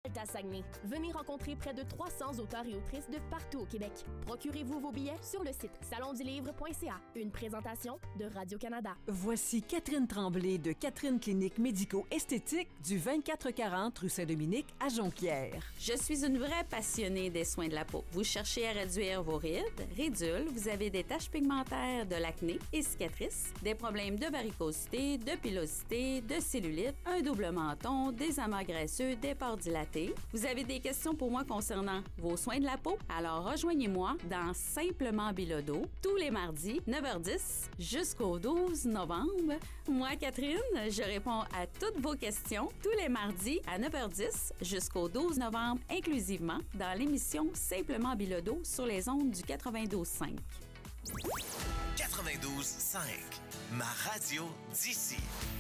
à Saguenay. Venez rencontrer près de 300 auteurs et autrices de partout au Québec. Procurez-vous vos billets sur le site salondulivre.ca. Une présentation de Radio-Canada. Voici Catherine Tremblay de Catherine Clinique Médico-Esthétique du 2440 rue Saint-Dominique à Jonquière. Je suis une vraie passionnée des soins de la peau. Vous cherchez à réduire vos rides, ridules, vous avez des taches pigmentaires, de l'acné et cicatrices, des problèmes de varicosité, de pilosité, de cellulite, un double menton, des amas graisseux, des pores dilatés. Vous avez des questions pour moi concernant vos soins de la peau? Alors rejoignez-moi dans Simplement Bilodeau tous les mardis 9h10 jusqu'au 12 novembre. Moi, Catherine, je réponds à toutes vos questions tous les mardis à 9h10 jusqu'au 12 novembre inclusivement dans l'émission Simplement Bilodeau sur les ondes du 92.5. 92.5, ma radio d'ici.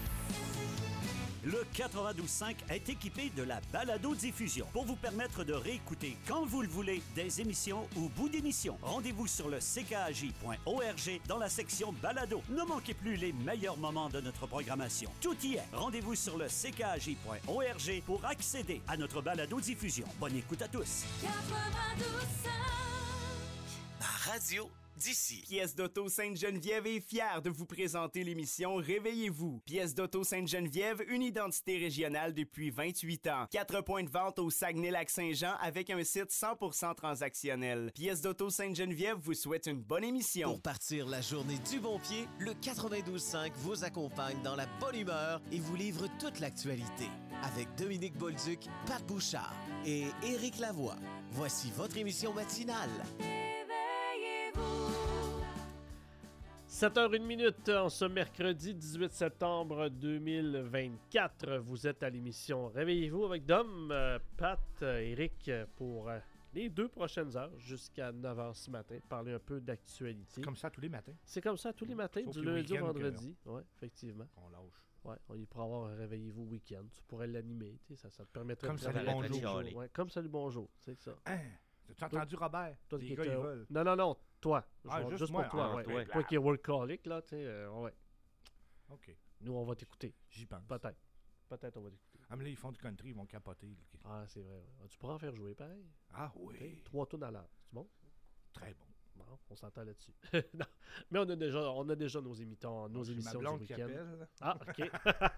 Le 92.5 est équipé de la balado-diffusion pour vous permettre de réécouter quand vous le voulez des émissions ou bouts d'émissions. Rendez-vous sur le ckaj.org dans la section balado. Ne manquez plus les meilleurs moments de notre programmation. Tout y est. Rendez-vous sur le ckaj.org pour accéder à notre balado-diffusion. Bonne écoute à tous. 92.5 Ma radio d'ici. Pièce d'Auto Sainte-Geneviève est fière de vous présenter l'émission Réveillez-vous. Pièce d'Auto Sainte-Geneviève, une identité régionale depuis 28 ans. 4 points de vente au Saguenay-Lac-Saint-Jean avec un site 100% transactionnel. Pièce d'Auto Sainte-Geneviève vous souhaite une bonne émission. Pour partir la journée du bon pied, le 92.5 vous accompagne dans la bonne humeur et vous livre toute l'actualité. Avec Dominique Bolduc, Pat Bouchard et Éric Lavoie. Voici votre émission matinale. 7h01 en ce mercredi 18 septembre 2024. Vous êtes à l'émission Réveillez-vous avec Dom, Pat, Éric pour les 2 prochaines heures jusqu'à 9h ce matin. Parler un peu d'actualité. C'est comme ça tous les matins. C'est comme ça tous les matins, Sauf du le lundi au week-end vendredi. Oui, effectivement. On lâche. Ouais, il pourrait avoir un Réveillez-vous week-end. Tu pourrais l'animer, ça te permettrait comme de Salut Bonjour. Ouais, comme Salut Bonjour, c'est ça. Hein? As-tu entendu Robert? Toi, les gars, ils veulent. Non, toi. Juste moi. Pour toi, ouais. Toi qui es workaholic, là, tu sais, ouais. OK. Nous, on va t'écouter. J'y pense. Peut-être on va t'écouter. Ah, mais là, ils font du country, ils vont capoter. Ah, c'est vrai. Ouais. Tu pourras en faire jouer, pareil. Ah oui. Okay. 3 tunes à l'heure. C'est bon? Très bon. Bon, on s'entend là-dessus. Non. Mais on a déjà nos émissions du week-end. Ah, OK.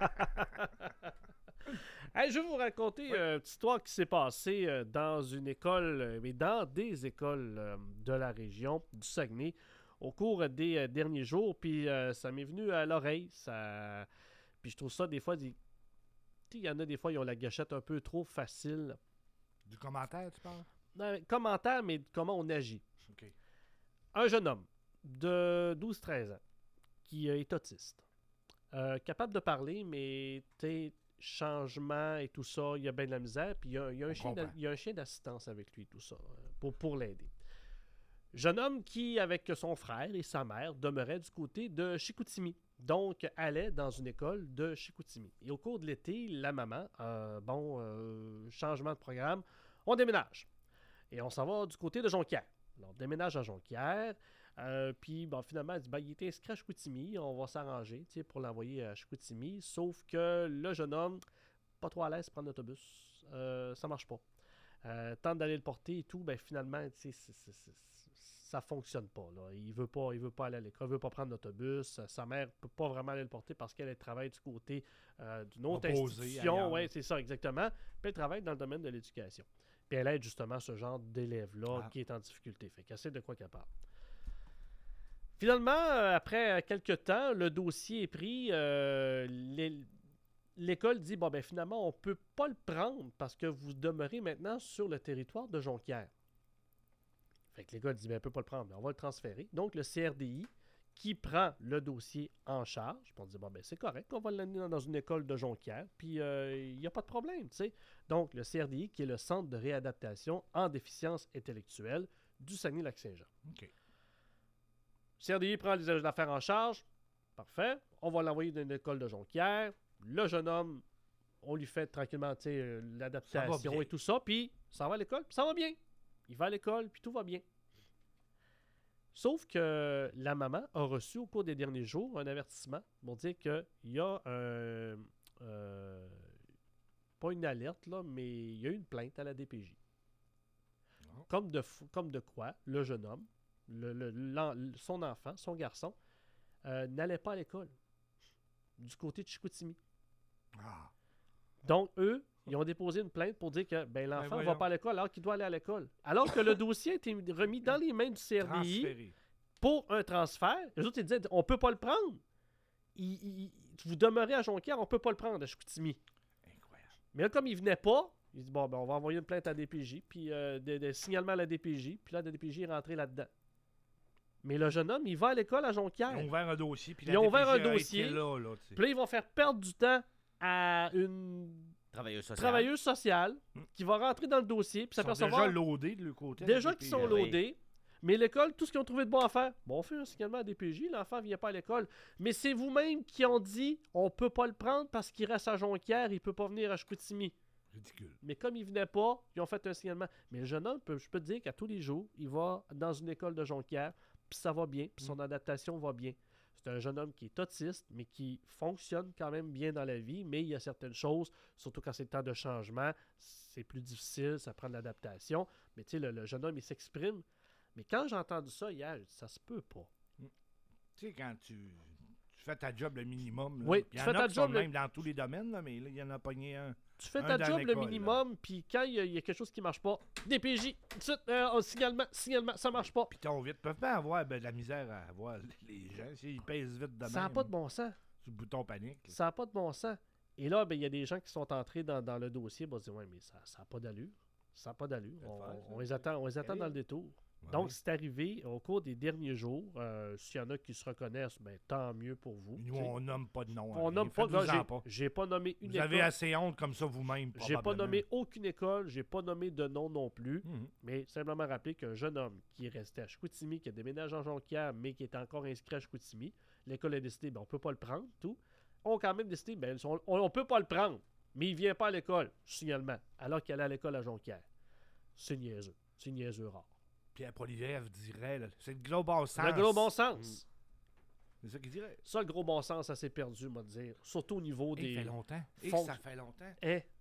Hey, je vais vous raconter une petite histoire qui s'est passée dans une école, mais dans des écoles de la région du Saguenay au cours des derniers jours. Puis ça m'est venu à l'oreille. Puis je trouve ça des fois, il y en a des fois, ils ont la gâchette un peu trop facile. Du commentaire, tu parles? Non, commentaire, mais comment on agit. OK. Un jeune homme de 12-13 ans qui est autiste. Capable de parler, mais changement et tout ça, il y a bien de la misère. Puis il y a un chien d'assistance avec lui, tout ça, pour l'aider. Jeune homme qui, avec son frère et sa mère, demeurait du côté de Chicoutimi. Donc, allait dans une école de Chicoutimi. Et au cours de l'été, la maman, changement de programme, on déménage. Et on s'en va du côté de Jonquière. Alors, on déménage à Jonquière. Puis, finalement, elle dit, il est inscrit à Chicoutimi. On va s'arranger pour l'envoyer à Chicoutimi. Sauf que le jeune homme, pas trop à l'aise, prendre l'autobus. Ça marche pas. Tente d'aller le porter et tout. Finalement, ça fonctionne pas. Là. Il veut pas aller à l'école. Il veut pas prendre l'autobus. Sa mère peut pas vraiment aller le porter parce qu'elle travaille du côté d'une autre institution. Oui, c'est ça, exactement. Puis elle travaille dans le domaine de l'éducation. Puis elle aide justement ce genre d'élève-là qui est en difficulté. Fait qu'elle sait de quoi qu'elle parle. Finalement, après quelques temps, le dossier est pris. L'école dit, finalement, on ne peut pas le prendre parce que vous demeurez maintenant sur le territoire de Jonquière. Fait que l'école dit, on ne peut pas le prendre, mais on va le transférer. Donc, le CRDI qui prend le dossier en charge, puis on dit, c'est correct, on va l'amener dans une école de Jonquière, puis il n'y a pas de problème, tu sais. Donc, le CRDI qui est le Centre de réadaptation en déficience intellectuelle du Saguenay-Lac-Saint-Jean. OK. CRDI prend les affaires en charge, parfait, on va l'envoyer dans une école de Jonquière. Le jeune homme, on lui fait tranquillement l'adaptation et tout ça, puis ça va à l'école, puis ça va bien. Il va à l'école, puis tout va bien. Sauf que la maman a reçu au cours des derniers jours un avertissement pour dire qu'il y a pas une alerte, là, mais il y a eu une plainte à la DPJ. Oh. Comme de quoi, le jeune homme, son enfant, son garçon, n'allait pas à l'école du côté de Chicoutimi. Ah. Donc, eux, ils ont déposé une plainte pour dire que l'enfant ne va voyons. pas à l'école alors qu'il doit aller à l'école. Alors que le dossier a été remis dans les mains du CRDI Transféré. pour un transfert. Les autres, ils disaient, on ne peut pas le prendre. Vous demeurez à Jonquière, on ne peut pas le prendre à Chicoutimi. Incroyable. Mais là, comme il venait pas, il dit, bon, on va envoyer une plainte à la DPJ, puis des signalements à la DPJ, puis là, la DPJ est rentrée là-dedans. Mais le jeune homme, il va à l'école à Jonquière. Ils ont ouvert un dossier. Puis Ils ont ouvert un DPJ a été dossier. Là, tu sais. Puis là, ils vont faire perdre du temps à une travailleuse sociale qui va rentrer dans le dossier, puis Ils sont s'apercevoir déjà loadés de leur côté. déjà la qu'ils sont DPJ. loadés. Mais l'école, tout ce qu'ils ont trouvé de bon à faire, bon, on fait un signalement à DPJ, l'enfant ne vient pas à l'école. Mais c'est vous-même qui ont dit, on peut pas le prendre parce qu'il reste à Jonquière, il peut pas venir à Chicoutimi. Ridicule. Mais comme il venait pas, ils ont fait un signalement. Mais le jeune homme, je peux te dire qu'à tous les jours, il va dans une école de Jonquière, puis ça va bien, puis son adaptation va bien. C'est un jeune homme qui est autiste, mais qui fonctionne quand même bien dans la vie, mais il y a certaines choses, surtout quand c'est le temps de changement, c'est plus difficile, ça prend de l'adaptation. Mais tu sais, le jeune homme, il s'exprime. Mais quand j'ai entendu ça hier, j'ai dit, ça se peut pas. Tu sais, quand tu fais ta job le minimum. Là, Oui, il y tu en fais a ta qui job sont le- même dans tous les domaines, là, mais là, il y en a pogné un. Tu fais Un ta dans job le l'école, minimum, puis quand il y a quelque chose qui marche pas, DPJ, tout de suite, signalement, ça marche pas. Puis ton vite. Ils peuvent pas avoir de la misère à avoir les gens. S'ils pèsent vite de Ça n'a même, pas de bon sens. sur le bouton panique. là. Ça n'a pas de bon sens. Et là, il y a des gens qui sont entrés dans le dossier, on se dit, ouais, mais ça n'a pas d'allure. Ça n'a pas d'allure. Ça fait faire, On les attend dans le détour. Ouais. Donc, c'est arrivé au cours des derniers jours. S'il y en a qui se reconnaissent, tant mieux pour vous. Nous, tu sais. on nomme pas de nom. On hein. nomme pas. Faites-vous-en Là, pas. j'ai pas nommé une Vous école. avez assez honte comme ça vous-même. J'ai pas probablement. nommé aucune école. J'ai pas nommé de nom non plus. Mhm. Mais simplement rappeler qu'un jeune homme qui est resté à Chicoutimi, qui a déménagé en Jonquière, mais qui est encore inscrit à Chicoutimi, l'école a décidé, on ne peut pas le prendre, tout. On a quand même décidé, on peut pas le prendre, mais il vient pas à l'école, signalement, alors qu'il allait à l'école à Jonquière. C'est niaiseux. C'est niaiseux rare. Pierre Poilievre dirait, là, c'est le gros bon sens. Le gros bon sens. C'est ça qu'il dirait. Ça, le gros bon sens, ça s'est perdu, moi, de dire. Surtout au niveau Et des... ça fait longtemps. Et fonds- ça fait longtemps.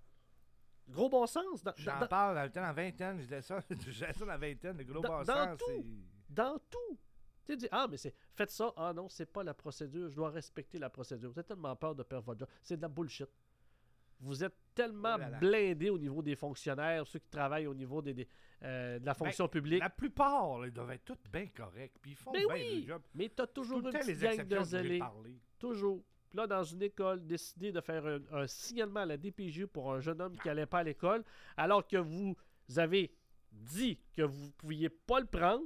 Gros bon sens. J'en parle dans le temps, dans la vingtaine, je disais ça. Je disais ça dans la vingtaine, le gros Dans- bon dans sens. tout. c'est- Dans tout. Tu sais, dis, mais c'est... Faites ça. Ah non, c'est pas la procédure. Je dois respecter la procédure. Vous avez tellement peur de perdre votre job. C'est de la bullshit. Vous êtes tellement Oh là là. blindés au niveau des fonctionnaires, ceux qui travaillent au niveau de la fonction publique. La plupart, là, ils doivent être tous bien corrects. Puis ils font Mais bien oui! le job. Mais t'as toujours Tout une le temps, petite les gang de exceptions, vous voulez zélés. parler. Toujours. Puis là, dans une école, décider de faire un signalement à la DPJ pour un jeune homme qui n'allait pas à l'école, alors que vous avez dit que vous ne pouviez pas le prendre.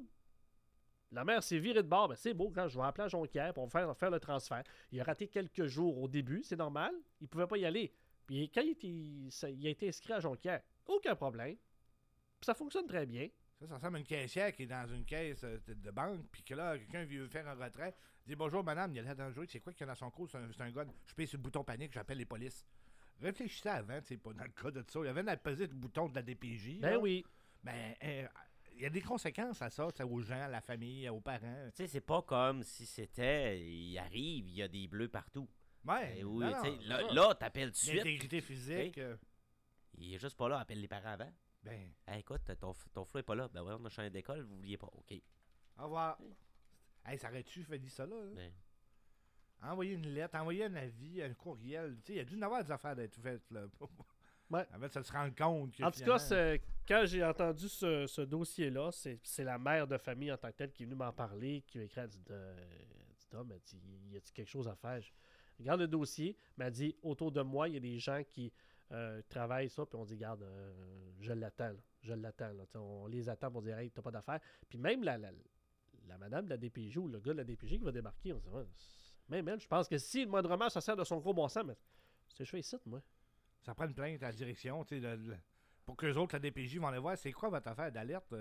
La mère s'est virée de bord. Ben, c'est beau, quand je vais appeler à Jonquière pour faire le transfert. Il a raté quelques jours au début, c'est normal. Il ne pouvait pas y aller. Puis quand il a été inscrit à Jonquière, aucun problème. Puis ça fonctionne très bien. Ça ressemble à une caissière qui est dans une caisse de banque, puis que là, quelqu'un veut faire un retrait. Dit bonjour madame, il y a l'air dangereux, c'est quoi qu'il y a dans son cours? C'est un gars. Je paye sur le bouton panique, j'appelle les polices. Réfléchissez avant, c'est pas dans le cas de ça. Il y avait à peser le bouton de la DPJ. Ben là. oui. Ben, il y a des conséquences à ça, aux gens, à la famille, aux parents. Tu sais, c'est pas comme si c'était. Il arrive, il y a des bleus partout. Ouais. Oui, non, tu sais, c'est là, ça. là, t'appelles tout de suite. L'intégrité physique. Il est juste pas là, appelle les parents avant. Ben, Hey, écoute, ton flou est pas là. Ben ouais, on a changé d'école, vous vouliez pas. OK. au revoir. Hey, ça aurait-tu fait dit ça là? Ben, Envoyer une lettre, envoyer un avis, un courriel. Tu sais, il y a dû y en avoir des affaires d'être faites, là. Ouais. En fait, ça se rend compte que En tout cas, quand j'ai entendu ce dossier-là, c'est la mère de famille en tant que telle qui est venue m'en parler, qui m'a écrit, elle dit, Tom, elle dit, y a-t-il quelque chose à faire? Je regarde le dossier, elle dit, autour de moi, il y a des gens qui travaillent ça, puis on dit, regarde, je l'attends, là. Je l'attends, là. Tu sais, on les attend pour dire, hey, t'as pas d'affaires. Puis même la madame de la DPJ ou le gars de la DPJ qui va débarquer, on dit, ouais, même elle, je pense que si le moindrement ça sert de son gros bon sens, mais c'est je fais ici, moi. Ça prend une plainte à la direction, tu sais, pour qu'eux autres, la DPJ, vont aller voir, c'est quoi votre affaire d'alerte?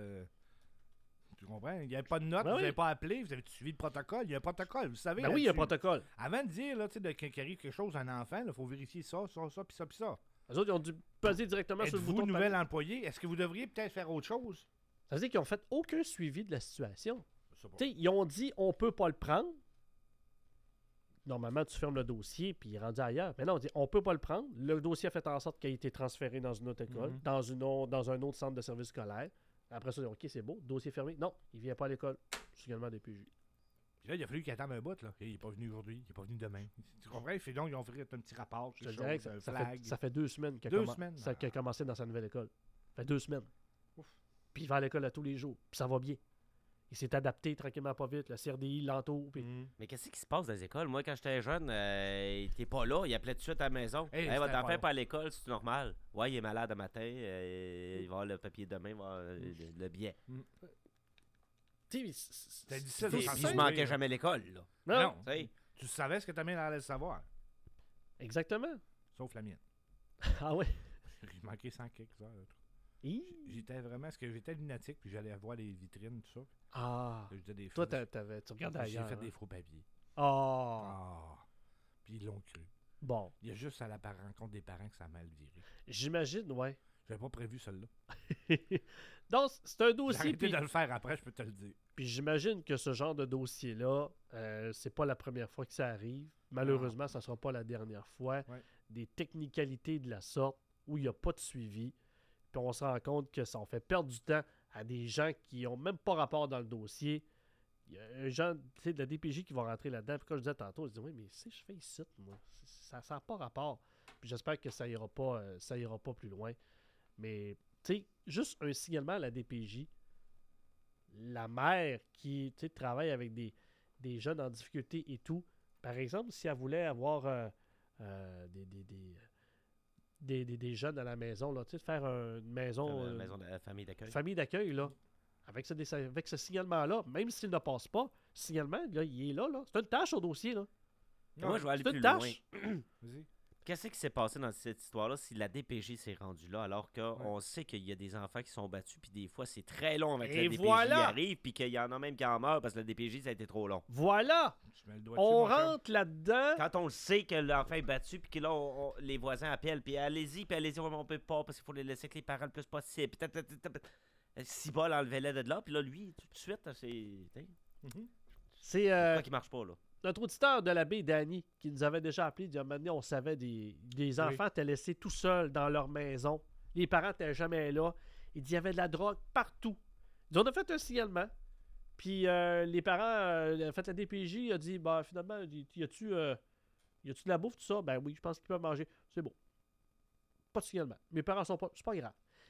Tu comprends? Il n'y avait pas de note, Ben vous oui. n'avez pas appelé, vous avez suivi le protocole. Il y a un protocole, vous savez. Ben oui, il y a un là-dessus. protocole. Avant de dire, là, tu sais, qu'il arrive quelque chose à un enfant, il faut vérifier ça, puis ça, puis ça. Les autres, ils ont dû peser directement sur le Êtes-vous bouton de nouvel panique. employé? Est-ce que vous devriez peut-être faire autre chose? Ça veut dire qu'ils n'ont fait aucun suivi de la situation. Je sais pas. Tu sais, ils ont dit on peut pas le prendre. normalement, tu fermes le dossier, puis il est rendu ailleurs. Mais non, on dit, on peut pas le prendre. Le dossier a fait en sorte qu'il a été transféré dans une autre école, dans un autre centre de service scolaire. Après ça, OK, c'est beau, dossier fermé. Non, il vient pas à l'école. C'est également DPJ. Puis là, il a fallu qu'il attende un bout, là. Il n'est pas venu aujourd'hui, il n'est pas venu demain. Tu comprends? Fait donc, ils ont fait un petit rapport. Je te dirais que ça fait 2 semaines qu'il a commencé dans sa nouvelle école. Ça fait 2 semaines. Ouf. Puis il va à l'école à tous les jours. Puis ça va bien. Il s'est adapté tranquillement, pas vite. Le CRDI l'entoure. Puis... Mais qu'est-ce qui se passe dans les écoles? Moi, quand j'étais jeune, il était pas là. Il appelait tout de suite à la maison. Hey, votre enfant n'est pas à l'école, c'est normal. Ouais, il est malade le matin. Il va avoir le papier demain, il va avoir le billet. T'as dit ça, Puis je manquais jamais l'école, là. Non. T'sais. Tu savais ce que ta mère allait le savoir. Exactement. Sauf la mienne. Ah ouais? Il manquait 100 quelques heures. J'étais vraiment... Parce que j'étais lunatique, puis j'allais voir les vitrines, tout ça. Ah. Des toi, tu regardais ailleurs. J'ai fait des faux papiers. Puis ils l'ont cru. Bon. Il y a juste à la rencontre des parents que ça a mal viré. J'imagine, ouais. J'avais pas prévu celle-là. Donc, c'est un dossier... J'ai arrêté de le faire après, je peux te le dire. Puis j'imagine que ce genre de dossier-là, c'est pas la première fois que ça arrive. Malheureusement, ça sera pas la dernière fois. Ouais. Des technicalités de la sorte où il n'y a pas de suivi. Puis on se rend compte que ça en fait perdre du temps à des gens qui ont même pas rapport dans le dossier. Il y a un genre de la DPJ qui va rentrer là-dedans. Puis comme je disais tantôt, je dis, oui, mais si je fais ici, moi, ça n'a pas rapport. Puis j'espère que ça ira pas plus loin. Mais, tu sais, juste un signalement à la DPJ, la mère qui travaille avec des jeunes en difficulté et tout, par exemple, si elle voulait avoir des jeunes à la maison, là, faire une maison... Une maison de famille d'accueil. Famille d'accueil, là. Avec ce signalement-là, même s'il ne passe pas, le signalement, là, il est là. C'est une tâche au dossier, là. Moi, je vais aller plus loin. Vas-y. Qu'est-ce qui s'est passé dans cette histoire-là si la DPJ s'est rendue là, alors qu'on sait qu'il y a des enfants qui sont battus, puis des fois, c'est très long avec la DPJ arrive, puis qu'il y en a même qui en meurent parce que la DPJ, ça a été trop long. Voilà! On rentre là-dedans. Quand on le sait que l'enfant est battu, puis que là, les voisins appellent, puis allez-y, on peut pas, parce qu'il faut les laisser avec les parents le plus possible. Si bol enlevait-les de là, puis là, lui, tout de suite, c'est pourquoi qu'il marche pas, là? Notre auditeur de la baie, Danny, qui nous avait déjà appelé, il dit, maintenant, on savait des enfants étaient laissés tout seuls dans leur maison. Les parents n'étaient jamais là. Il dit, il y avait de la drogue partout. Il dit, on a fait un signalement. Puis les parents, en fait, la DPJ a dit, bah, finalement, y a-tu de la bouffe, tout ça? Ben oui, je pense qu'ils peuvent manger. C'est bon. Pas de signalement. Mes parents sont pas... C'est pas grave.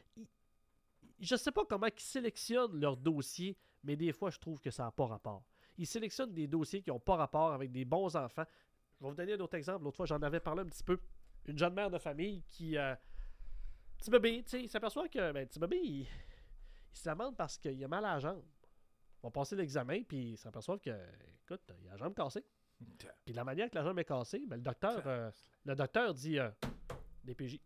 Je sais pas comment ils sélectionnent leur dossier, mais des fois, je trouve que ça n'a pas rapport. Ils sélectionnent des dossiers qui n'ont pas rapport avec des bons enfants. Je vais vous donner un autre exemple. L'autre fois, j'en avais parlé un petit peu. Une jeune mère de famille qui... petit bébé, tu sais, il s'aperçoit que... petit bébé, il se lamente parce qu'il a mal à la jambe. On va passer l'examen, puis il s'aperçoit que... Écoute, il a la jambe cassée. Puis de la manière que la jambe est cassée, ben, le docteur dit... DPJ.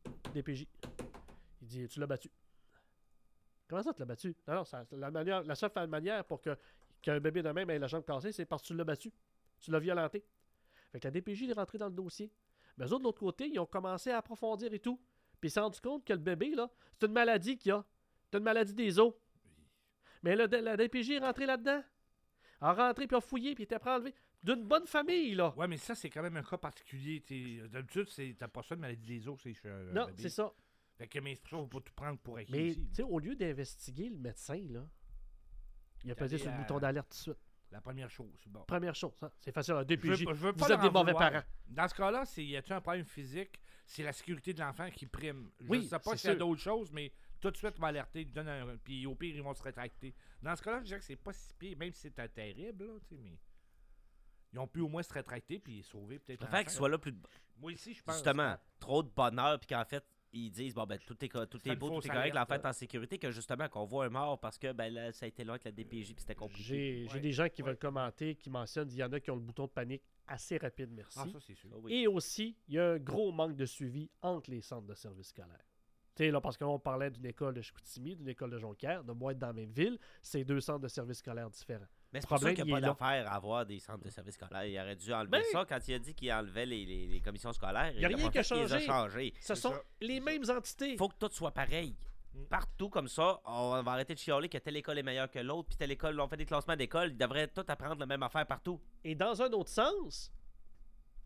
Il dit, tu l'as battu. Comment ça, tu l'as battu? Non, la seule manière pour qu'un bébé de même ait la jambe cassée, c'est parce que tu l'as battu. Tu l'as violenté. Fait que la DPJ est rentrée dans le dossier. Mais eux autres, de l'autre côté, ils ont commencé à approfondir et tout. Puis ils se sont rendus compte que le bébé, là, c'est une maladie qu'il a. C'est une maladie des os. Mais la DPJ est rentrée là-dedans. Elle a rentré, puis a fouillé, puis il était prêt à enlever. D'une bonne famille, là. Ouais, mais ça, c'est quand même un cas particulier. D'habitude, t'as pas ça de maladie des os. Non, bébé. C'est ça. Fait que, mais c'est pour ça qu'il ne faut pas tout prendre pour acquis. Mais, tu sais, au lieu d'investiguer le médecin, là, il a pesé sur le bouton d'alerte tout de suite. La première chose, c'est bon. Première chose, hein? C'est facile à DPJ. Je veux vous êtes des mauvais parents. Dans ce cas-là, y a-t-il un problème physique? C'est la sécurité de l'enfant qui prime. Je ne sais pas s'il y a d'autres choses, mais tout de suite, on va alerter, puis au pire, ils vont se rétracter. Dans ce cas-là, je dirais que c'est pas si pire, même si c'est terrible, là, mais ils ont pu au moins se rétracter puis sauver peut-être. Le fait qu'il soit là plus de... Moi aussi, je pense. Justement, trop de bonheur, puis qu'en fait, ils disent, bon, ben, tout est beau, tout est correct, l'enfant est en sécurité, que justement, qu'on voit un mort parce que, ben, là, ça a été loin avec la DPJ, puis c'était compliqué. J'ai des gens qui veulent commenter, qui mentionnent, il y en a qui ont le bouton de panique assez rapide, merci. Ah, ça, c'est sûr. Et aussi, il y a un gros manque de suivi entre les centres de services scolaires. Tu sais, là, parce qu'on parlait d'une école de Chicoutimi, d'une école de Jonquière, de moi être dans la même ville, c'est 2 centres de services scolaires différents. Mais c'est pour ça qu'il n'y a pas d'affaire à avoir des centres de services scolaires. Il aurait dû enlever ça quand il a dit qu'il enlevait les commissions scolaires. Il n'y a rien qui a changé. Ce sont les mêmes entités. Il faut que tout soit pareil. Partout comme ça, on va arrêter de chialer que telle école est meilleure que l'autre, puis telle école, on fait des classements d'école, ils devraient tout apprendre la même affaire partout. Et dans un autre sens,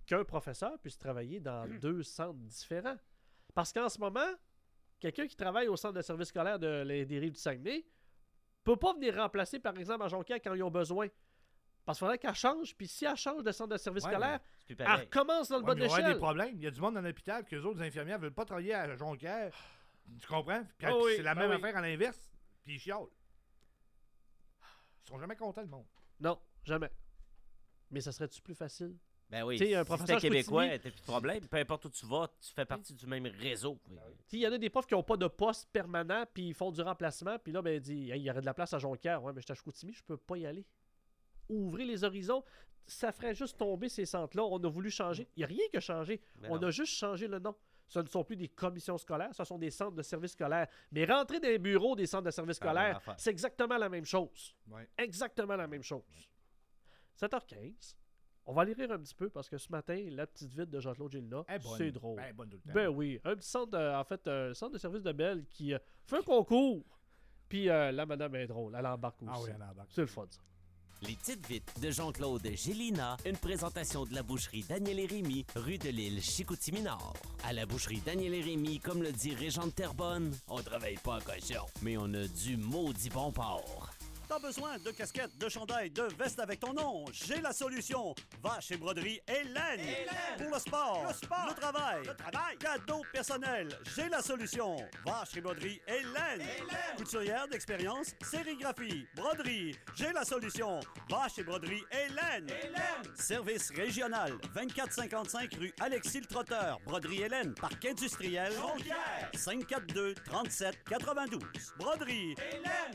qu'un professeur puisse travailler dans 2 centres différents. Parce qu'en ce moment, quelqu'un qui travaille au centre de service scolaire des Rives du Saguenay peut pas venir remplacer, par exemple, à Jonquière quand ils ont besoin. Parce qu'il faudrait qu'elle change, puis si elle change de centre de service scolaire, elle recommence dans le bas de l'échelle. Il y a des problèmes. Il y a du monde dans l'hôpital que les autres infirmières ne veulent pas travailler à Jonquière. Tu comprends? Puis c'est la même affaire à l'inverse, puis ils chiolent. Ils sont jamais contents, le monde. Non, jamais. Mais ça serait-tu plus facile? Ben oui, si t'es québécois, t'as plus de problème. Peu importe où tu vas, tu fais partie du même réseau. Il y en a des profs qui n'ont pas de poste permanent, puis ils font du remplacement, puis là, ben, il y aurait de la place à Jonquière. Ouais, mais je suis à Chicoutimi, je peux pas y aller. Ouvrez les horizons, ça ferait juste tomber ces centres-là. On a voulu changer. Il n'y a rien qui a changé. On a juste changé le nom. Ce ne sont plus des commissions scolaires, ce sont des centres de services scolaires. Mais rentrer dans les bureaux des centres de services scolaires, c'est exactement la même chose. Ouais. Exactement la même chose. 7h15. On va aller rire un petit peu parce que ce matin, la petite vite de Jean-Claude Gélina, c'est drôle. Ben oui, un petit centre, un centre de service de Belle qui fait un concours. Puis la madame est drôle, elle embarque aussi. Ah oui, elle embarque. C'est le fun, ça. Les petites vites de Jean-Claude Gélina, une présentation de la boucherie Daniel et Rémy, rue de l'Île, Chicoutimi-Nord. À la boucherie Daniel et Rémy, comme le dit Régent de Terrebonne, on travaille pas en cochon, mais on a du maudit bon porc. T'as besoin de casquettes, de chandails, de vestes avec ton nom? J'ai la solution. Va chez Broderie Hélène. Pour le sport, le travail, cadeaux personnels. J'ai la solution. Va chez Broderie Hélène. Couturière d'expérience, sérigraphie, broderie. J'ai la solution. Va chez Broderie Hélène. Service régional, 2455 rue Alexis-le-Trotteur. Broderie Hélène, parc industriel. 542-3792. Broderie Hélène.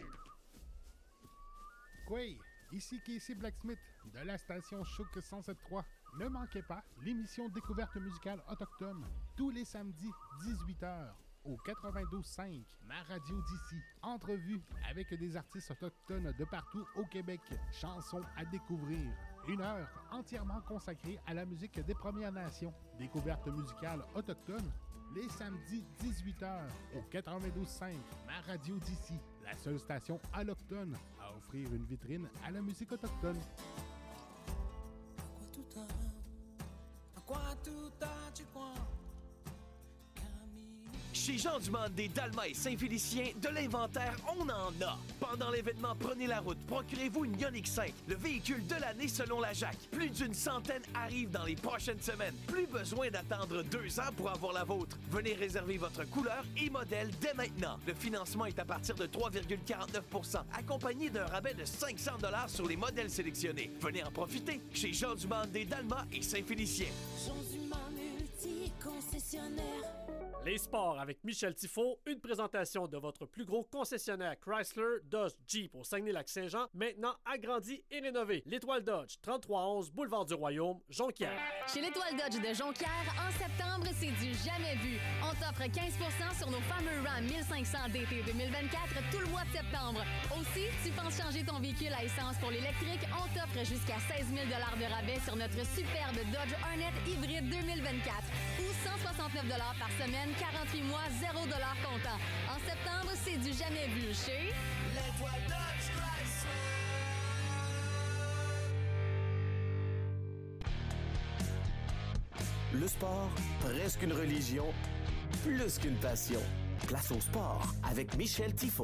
Oui, ici Casey Blacksmith de la station Chouk 107.3. Ne manquez pas l'émission Découverte musicale autochtone tous les samedis 18h au 92.5, ma radio d'ici. Entrevue avec des artistes autochtones de partout au Québec. Chansons à découvrir. 1 heure entièrement consacrée à la musique des Premières Nations. Découverte musicale autochtone les samedis 18h au 92.5, ma radio d'ici. La seule station allochtone à offrir une vitrine à la musique autochtone. Chez Jean Dumandé, Dalma et Saint-Félicien, de l'inventaire, on en a. Pendant l'événement Prenez la route, procurez-vous une Ioniq 5, le véhicule de l'année selon la JAC. Plus d'une centaine arrivent dans les prochaines semaines. Plus besoin d'attendre 2 ans pour avoir la vôtre. Venez réserver votre couleur et modèle dès maintenant. Le financement est à partir de 3,49 %, accompagné d'un rabais de 500 $ sur les modèles sélectionnés. Venez en profiter chez Jean Dumandé, Dalma et Saint-Félicien. Jean Dumandé, multi-concessionnaire. Les sports avec Michel Tifo, une présentation de votre plus gros concessionnaire Chrysler, Dodge, Jeep au Saguenay-Lac-Saint-Jean, maintenant agrandi et rénové. L'Étoile Dodge, 3311 Boulevard du Royaume, Jonquière. Chez l'Étoile Dodge de Jonquière, en septembre, c'est du jamais vu. On t'offre 15 % sur nos fameux Ram 1500 d'été 2024 tout le mois de septembre. Aussi, tu penses changer ton véhicule à essence pour l'électrique, on t'offre jusqu'à 16 000 $ de rabais sur notre superbe Dodge Hornet hybride 2024 ou 169 $ par semaine, 48 mois, 0 $ comptant. En septembre, c'est du jamais vu chez l'Étoile Dodge Chrysler. Le sport, presque une religion, plus qu'une passion. Place au sport avec Michel Tifo.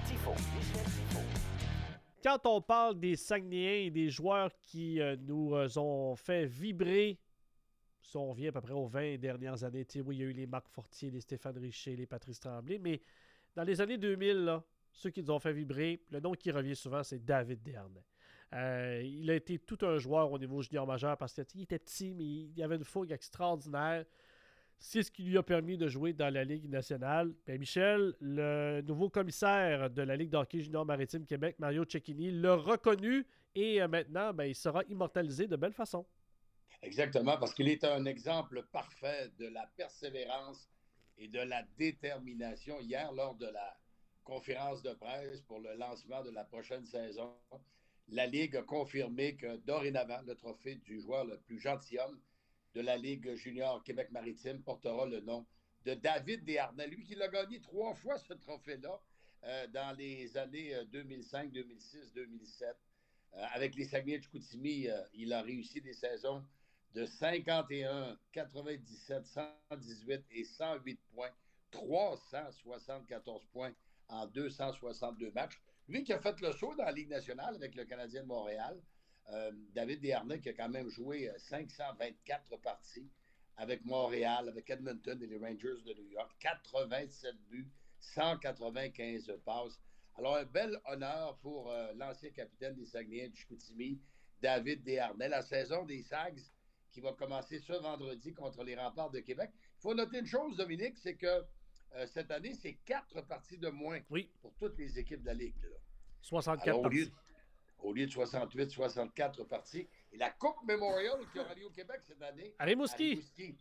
Quand on parle des Saguenayens et des joueurs qui nous ont fait vibrer, si on revient à peu près aux 20 dernières années, oui, il y a eu les Marc Fortier, les Stéphane Richer, les Patrice Tremblay, mais dans les années 2000, là, ceux qui nous ont fait vibrer, le nom qui revient souvent, c'est David Desharnais. Il a été tout un joueur au niveau junior majeur parce qu'il était petit, mais il avait une fougue extraordinaire. C'est ce qui lui a permis de jouer dans la Ligue nationale. Bien, Michel, le nouveau commissaire de la Ligue d'hockey junior maritime Québec, Mario Cecchini, l'a reconnu et maintenant, il sera immortalisé de belle façon. Exactement, parce qu'il est un exemple parfait de la persévérance et de la détermination. Hier, lors de la conférence de presse pour le lancement de la prochaine saison, la Ligue a confirmé que dorénavant, le trophée du joueur le plus gentilhomme de la Ligue junior Québec-Maritime portera le nom de David Desharnais. Lui qui l'a gagné 3 fois ce trophée-là dans les années 2005, 2006, 2007. Avec les Saguenay de Chicoutimi, il a réussi des saisons de 51, 97, 118 et 108 points. 374 points en 262 matchs. Lui qui a fait le saut dans la Ligue nationale avec le Canadien de Montréal, David Desharnais qui a quand même joué 524 parties avec Montréal, avec Edmonton et les Rangers de New York. 87 buts, 195 passes. Alors, un bel honneur pour l'ancien capitaine des Saguenayens de Chicoutimi, David Desharnais. La saison des Sags qui va commencer ce vendredi contre les Remparts de Québec. Il faut noter une chose, Dominique, c'est que cette année, c'est 4 parties de moins pour toutes les équipes de la Ligue. Là. 64 Alors, parties. Au lieu de 68, 64 parties. Et la Coupe Memorial qui aura lieu au Québec cette année. À Rimouski.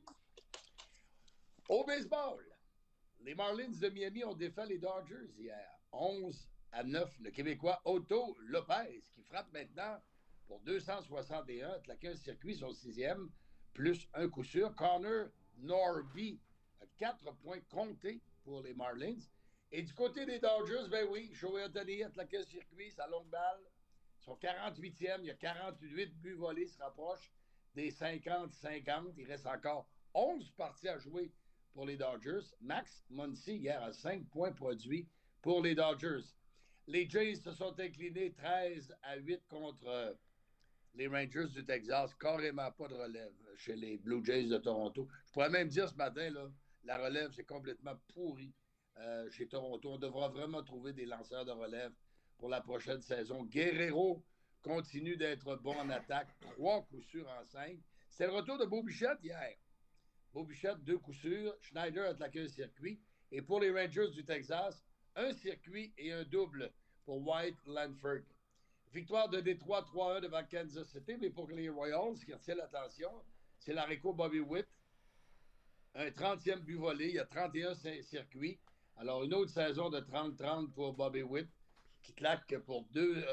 Au baseball, les Marlins de Miami ont défait les Dodgers hier. 11-9. Le Québécois Otto Lopez, qui frappe maintenant pour 261, a claqué un circuit, son 6e, plus un coup sûr. Connor Norby a 4 points comptés pour les Marlins. Et du côté des Dodgers, ben oui, Shohei Ohtani a claqué un circuit, sa longue balle. Son 48e, il y a 48 buts volés, se rapproche des 50-50. Il reste encore 11 parties à jouer pour les Dodgers. Max Muncy, hier, a 5 points produits pour les Dodgers. Les Jays se sont inclinés 13-8 contre les Rangers du Texas. Carrément pas de relève chez les Blue Jays de Toronto. Je pourrais même dire ce matin, là, la relève, c'est complètement pourri chez Toronto. On devra vraiment trouver des lanceurs de relève pour la prochaine saison. Guerrero continue d'être bon en attaque. 3 coups sûrs en 5. C'est le retour de Beau Bichette hier. Beau Bichette, 2 coups sûrs. Schneider a claqué un circuit. Et pour les Rangers du Texas, un circuit et un double pour White Lanford. Victoire de Détroit 3-1 devant Kansas City. Mais pour les Royals, ce qui retient l'attention, c'est l'Aréco Bobby Witt. Un 30e but volé. Il y a 31 circuits. Alors, une autre saison de 30-30 pour Bobby Witt, qui claque pour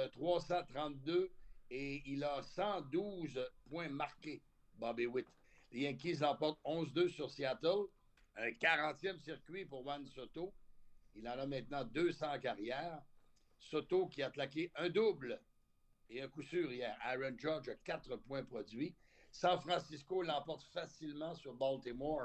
332 et il a 112 points marqués, Bobby Witt. Les Yankees l'emportent 11-2 sur Seattle. Un 40e circuit pour Juan Soto. Il en a maintenant 200 en carrière. Soto qui a claqué un double et un coup sûr hier. Aaron Judge a 4 points produits. San Francisco l'emporte facilement sur Baltimore.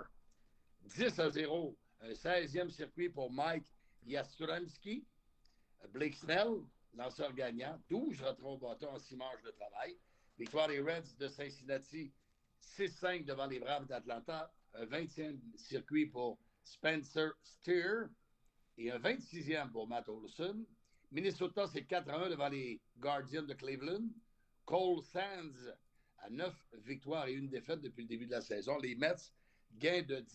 10-0. Un 16e circuit pour Mike Yastrzemski. Blake Snell, lanceur gagnant, 12 retraits au bâton en 6 manches de travail. Victoire des Reds de Cincinnati, 6-5 devant les Braves d'Atlanta. Un 20e circuit pour Spencer Steer et un 26e pour Matt Olson. Minnesota, c'est 4-1 devant les Guardians de Cleveland. Cole Sands a 9 victoires et 1 défaite depuis le début de la saison. Les Mets gagnent de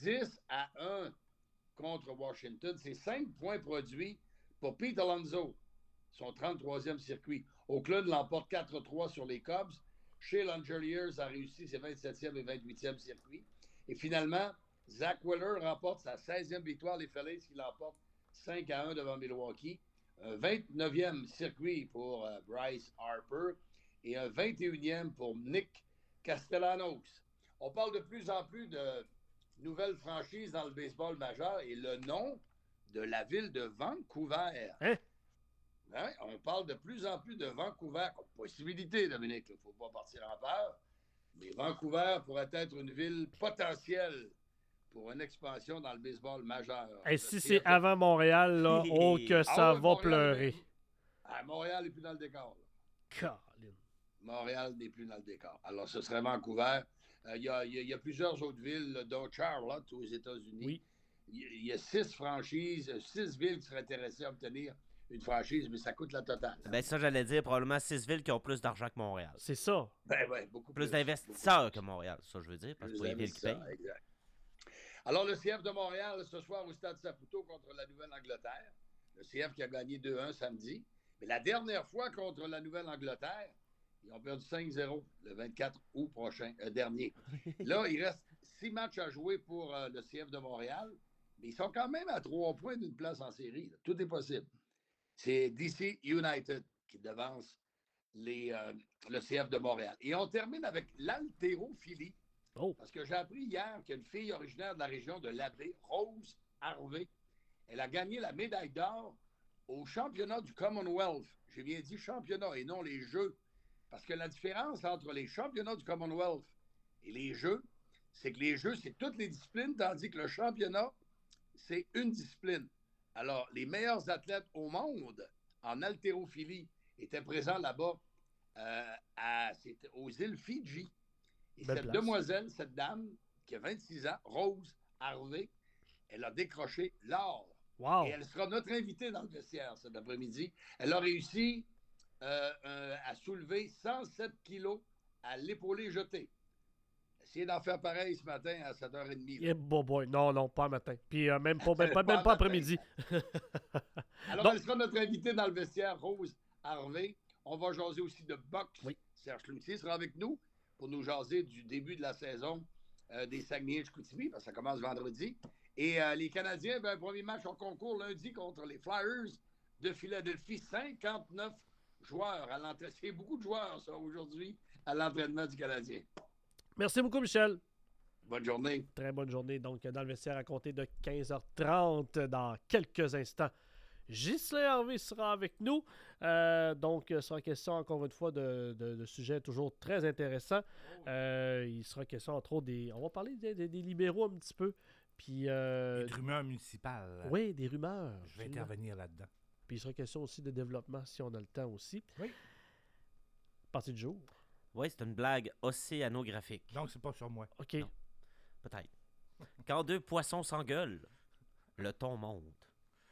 10-1 contre Washington. C'est 5 points produits pour Pete Alonso, son 33e circuit. Oakland l'emporte 4-3 sur les Cubs. Shea Langeliers a réussi ses 27e et 28e circuits. Et finalement, Zach Wheeler remporte sa 16e victoire. Les Phillies qui l'emportent 5-1 devant Milwaukee. Un 29e circuit pour Bryce Harper et un 21e pour Nick Castellanos. On parle de plus en plus de nouvelles franchises dans le baseball majeur et le nom de la ville de Vancouver. Hein? Ouais, on parle de plus en plus de Vancouver comme possibilité, Dominique. Il ne faut pas partir en peur. Mais Vancouver pourrait être une ville potentielle pour une expansion dans le baseball majeur. Et si c'est avant Montréal, là, oh que ça va pleurer. Montréal n'est plus dans le décor. Colin. Montréal n'est plus dans le décor. Alors, ce serait Vancouver. Il y a plusieurs autres villes, dont Charlotte, aux États-Unis. Oui. Il y a 6 franchises, 6 villes qui seraient intéressées à obtenir une franchise, mais ça coûte la totale. Ben ça, j'allais dire, probablement 6 villes qui ont plus d'argent que Montréal. C'est ça. Ben ouais, beaucoup plus d'investisseurs que Montréal, ça je veux dire, parce que c'est les villes qui payent. Exact. Alors, le CF de Montréal, ce soir au Stade Saputo contre la Nouvelle-Angleterre. Le CF qui a gagné 2-1 samedi. Mais la dernière fois contre la Nouvelle-Angleterre, ils ont perdu 5-0 le 24 août dernier. Là, il reste 6 matchs à jouer pour le CF de Montréal, mais ils sont quand même à 3 points d'une place en série. Là. Tout est possible. C'est DC United qui devance le CF de Montréal. Et on termine avec l'haltérophilie. Oh. Parce que j'ai appris hier qu'une fille originaire de la région de l'Abbé, Rose Harvey, elle a gagné la médaille d'or au championnat du Commonwealth. J'ai bien dit championnat et non les Jeux. Parce que la différence entre les championnats du Commonwealth Et les jeux, c'est toutes les disciplines, tandis que le championnat, c'est une discipline. Alors, les meilleurs athlètes au monde en haltérophilie étaient présents là-bas aux îles Fidji. Et cette demoiselle, cette dame, qui a 26 ans, Rose Harvey, elle a décroché l'or. Wow. Et elle sera notre invitée dans le vestiaire cet après-midi. Elle a réussi à soulever 107 kilos à l'épaulé jeté. Essayez d'en faire pareil ce matin à 7h30. Yeah, boy. Non, pas matin. Puis même pas après-midi. Alors, elle sera notre invitée dans le vestiaire, Rose Harvey. On va jaser aussi de boxe. Oui. Serge Cloutier sera avec nous pour nous jaser du début de la saison des Saguenay-Chicoutimi, parce que ça commence vendredi. Et les Canadiens, premier match en concours lundi contre les Flyers de Philadelphie. 59 joueurs à l'entraînement. C'est beaucoup de joueurs, ça, aujourd'hui, à l'entraînement du Canadien. Merci beaucoup, Michel. Bonne journée. Très bonne journée. Donc, dans le vestiaire à compter de 15h30 dans quelques instants. Ghislain Harvey sera avec nous. Donc, il sera question, encore une fois, de sujets toujours très intéressants. Il sera question, entre autres, on va parler des libéraux un petit peu. Puis, des rumeurs municipales. Oui, des rumeurs. Je vais intervenir là-dedans. Puis, il sera question aussi de développement, si on a le temps aussi. Oui. Partie du jour. Oui, c'est une blague océanographique. Donc, c'est pas sur moi. OK. Non. Peut-être. Quand deux poissons s'engueulent, le ton monte.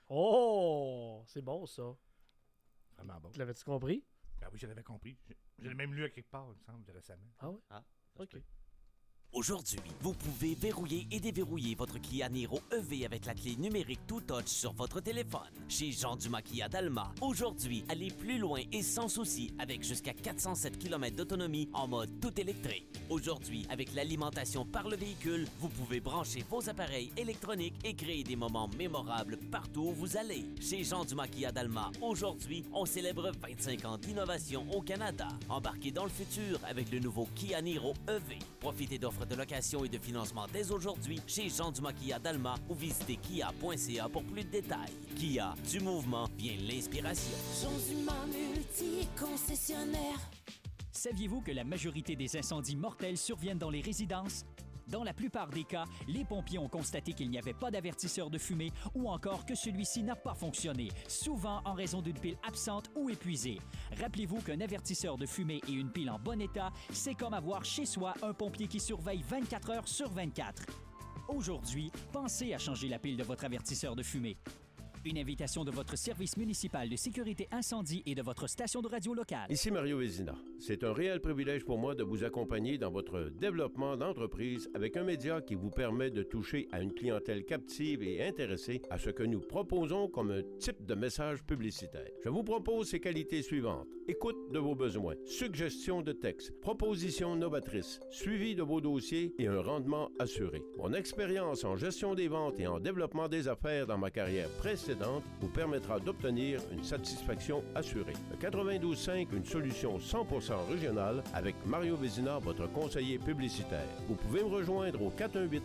Oh! C'est bon, ça. Vraiment bon. Tu l'avais-tu compris? Ben oui, je l'avais compris. Je l'ai même lu à quelque part, il me semble, récemment. Ah oui? Ah, OK. Aujourd'hui, vous pouvez verrouiller et déverrouiller votre Kia Niro EV avec la clé numérique TwoTouch sur votre téléphone. Chez Jean Dumas Kia d'Alma, aujourd'hui, allez plus loin et sans souci avec jusqu'à 407 km d'autonomie en mode tout électrique. Aujourd'hui, avec l'alimentation par le véhicule, vous pouvez brancher vos appareils électroniques et créer des moments mémorables partout où vous allez. Chez Jean Dumas Kia d'Alma, aujourd'hui, on célèbre 25 ans d'innovation au Canada. Embarquez dans le futur avec le nouveau Kia Niro EV. Profitez d'offres de location et de financement dès aujourd'hui chez Jean Dumas Kia d'Alma ou visitez kia.ca pour plus de détails. Kia, du mouvement vient l'inspiration. Jean Dumas multi-concessionnaire. Saviez-vous que la majorité des incendies mortels surviennent dans les résidences? Dans la plupart des cas, les pompiers ont constaté qu'il n'y avait pas d'avertisseur de fumée ou encore que celui-ci n'a pas fonctionné, souvent en raison d'une pile absente ou épuisée. Rappelez-vous qu'un avertisseur de fumée et une pile en bon état, c'est comme avoir chez soi un pompier qui surveille 24 heures sur 24. Aujourd'hui, pensez à changer la pile de votre avertisseur de fumée. Une invitation de votre service municipal de sécurité incendie et de votre station de radio locale. Ici Mario Vézina. C'est un réel privilège pour moi de vous accompagner dans votre développement d'entreprise avec un média qui vous permet de toucher à une clientèle captive et intéressée à ce que nous proposons comme un type de message publicitaire. Je vous propose ces qualités suivantes. Écoute de vos besoins, suggestion de texte, propositions novatrices, suivi de vos dossiers et un rendement assuré. Mon expérience en gestion des ventes et en développement des affaires dans ma carrière précédente vous permettra d'obtenir une satisfaction assurée. Le 92.5, une solution 100% régionale avec Mario Vézina, votre conseiller publicitaire. Vous pouvez me rejoindre au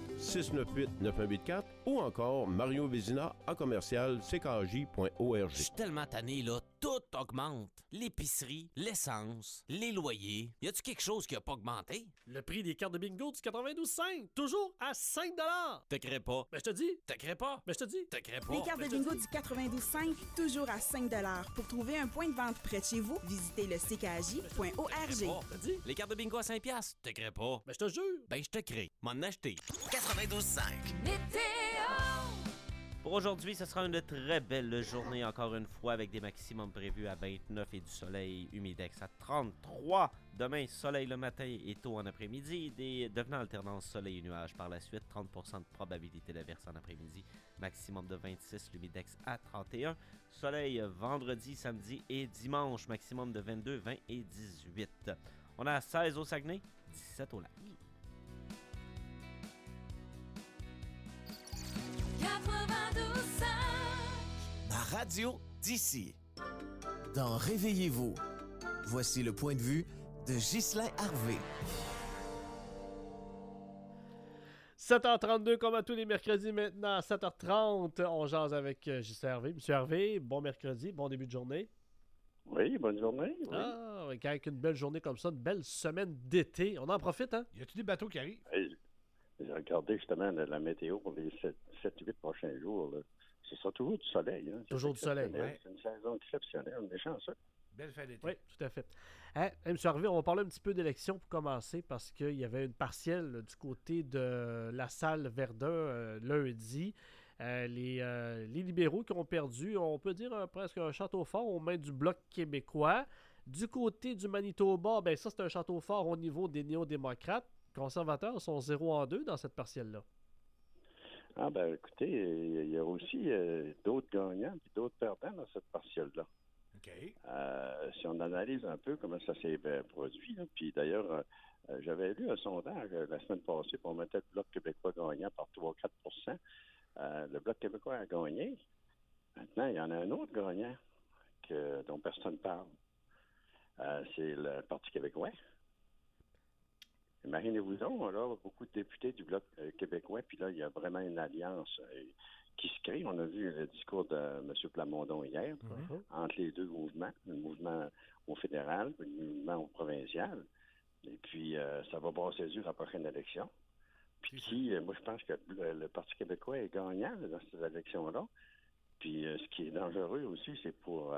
418-698-9184 ou encore Mario Vézina à commercial ckj.org. Je suis tellement tanné, là. Tout augmente. L'épicerie, l'essence, les loyers. Y a-tu quelque chose qui a pas augmenté? Le prix des cartes de bingo du 92.5, toujours à 5 $. Te crée pas. Ben, je te dis. Te crée pas. Ben, je te dis. Te crée pas. Les cartes de bingo du 92.5, toujours à 5 $. Pour trouver un point de vente près de chez vous, visitez le ckj.org. Les cartes de bingo à 5 $, te crée pas. Ben, je te jure. Ben, je te crée. M'en acheter. 92.5. Pour aujourd'hui, ce sera une très belle journée, encore une fois, avec des maximums prévus à 29 et du soleil humidex à 33. Demain, soleil le matin et tôt en après-midi, devenant alternance soleil et nuages par la suite. 30% de probabilité d'averse en après-midi, maximum de 26, l'humidex à 31. Soleil vendredi, samedi et dimanche, maximum de 22, 20 et 18. On a 16 au Saguenay, 17 au Lac. Ma radio d'ici. Dans Réveillez-vous, voici le point de vue de Ghislain Harvey. 7h32, comme à tous les mercredis maintenant, à 7h30, on jase avec Ghislain Harvey. Monsieur Harvey, bon mercredi, bon début de journée. Oui, bonne journée. Oui. Ah, avec une belle journée comme ça, une belle semaine d'été. On en profite, hein? Y a-tu des bateaux qui arrivent? Hey, j'ai regardé justement la météo pour les 7-8 prochains jours. Là. C'est ça, toujours du soleil. Hein. Toujours du soleil. Ouais. C'est une saison exceptionnelle. On est chanceux. Belle fin d'été. Oui, tout à fait. Hein, M. Harvey, on va parler un petit peu d'élection pour commencer parce qu'il y avait une partielle du côté de la salle Verdun lundi. Les libéraux qui ont perdu, on peut dire presque un château fort aux mains du Bloc québécois. Du côté du Manitoba, ben ça c'est un château fort au niveau des néo-démocrates. Les conservateurs sont 0-2 dans cette partielle-là. Ah ben écoutez, il y a aussi d'autres gagnants et d'autres perdants dans cette partielle-là. Okay. Si on analyse un peu comment ça s'est produit, là, puis d'ailleurs, j'avais lu un sondage la semaine passée pour mettre le Bloc québécois gagnant par 3-4 le Bloc québécois a gagné. Maintenant, il y en a un autre gagnant dont personne ne parle. C'est le Parti québécois. Imaginez-vous donc, là, beaucoup de députés du Bloc québécois, puis là, il y a vraiment une alliance qui se crée. On a vu le discours de M. Plamondon hier, entre les deux mouvements, le mouvement au fédéral, le mouvement au provincial. Et puis, ça va brasser dur à la prochaine élection. Puis, moi, je pense que le Parti québécois est gagnant dans cette élection-là. Puis, ce qui est dangereux aussi, c'est pour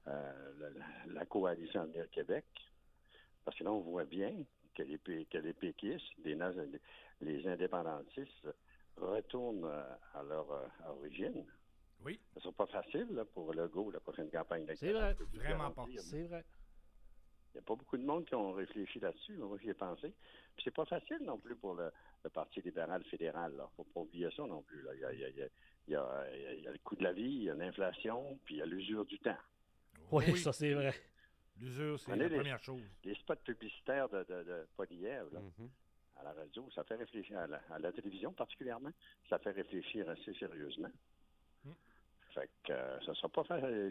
la coalition Avenir Québec. Parce que là, on voit bien que les péquistes, les indépendantistes, retournent à leur origine. Oui. Ce ne sera pas facile là, pour Legault, la prochaine campagne C'est électorale. vrai. Vraiment pas. C'est vrai. Il n'y a pas beaucoup de monde qui ont réfléchi là-dessus. Moi, j'y ai pensé. Puis c'est pas facile non plus pour le Parti libéral fédéral. Il ne faut pas oublier ça non plus. Là. Il y a le coût de la vie, il y a l'inflation, puis il y a l'usure du temps. Oui, ça c'est vrai. L'usure, c'est la première chose. Les spots publicitaires de Poilievre, à la radio, ça fait réfléchir, à la télévision particulièrement, ça fait réfléchir assez sérieusement. Fait que ça ne sera pas facile.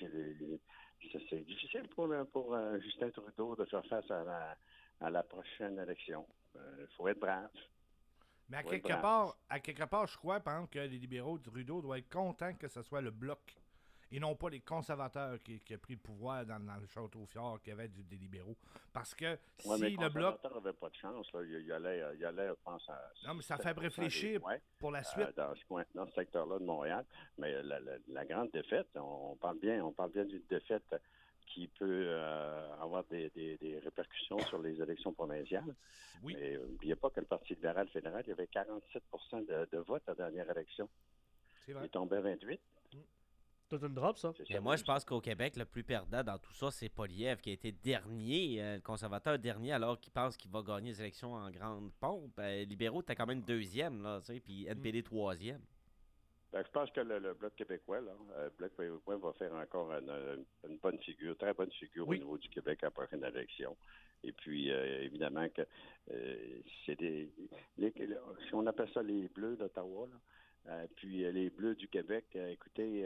C'est difficile pour Justin Trudeau de faire face à la prochaine élection. Il faut être brave. Mais à quelque part, je crois, par exemple, que les libéraux de Trudeau doivent être contents que ce soit le Bloc et non pas les conservateurs qui a pris le pouvoir dans le Château-Fjord qui avait des libéraux. Parce que si le Bloc... Les conservateurs n'avaient pas de chance. Là. Il allait, je pense, non, mais ça fait réfléchir pour la suite. Dans ce secteur-là de Montréal. Mais la grande défaite, on parle bien d'une défaite qui peut avoir des répercussions sur les élections provinciales. Oui. Mais n'oubliez pas que le Parti libéral fédéral, il y avait 47 de vote à la dernière élection. C'est vrai. Il tombait à 28. C'est une drop, ça. Et moi, je pense qu'au Québec, le plus perdant dans tout ça, c'est Poilievre, qui a été dernier, le conservateur dernier, alors qu'il pense qu'il va gagner les élections en grande pompe. Libéraux, t'es quand même deuxième, là, tu sais, puis NPD troisième. Ben, je pense que le Bloc québécois, le Bloc québécois va faire encore une bonne figure, très bonne figure au niveau du Québec à la prochaine élection. Et puis, évidemment, que c'est si on appelle ça les Bleus d'Ottawa, là, puis les Bleus du Québec, écoutez,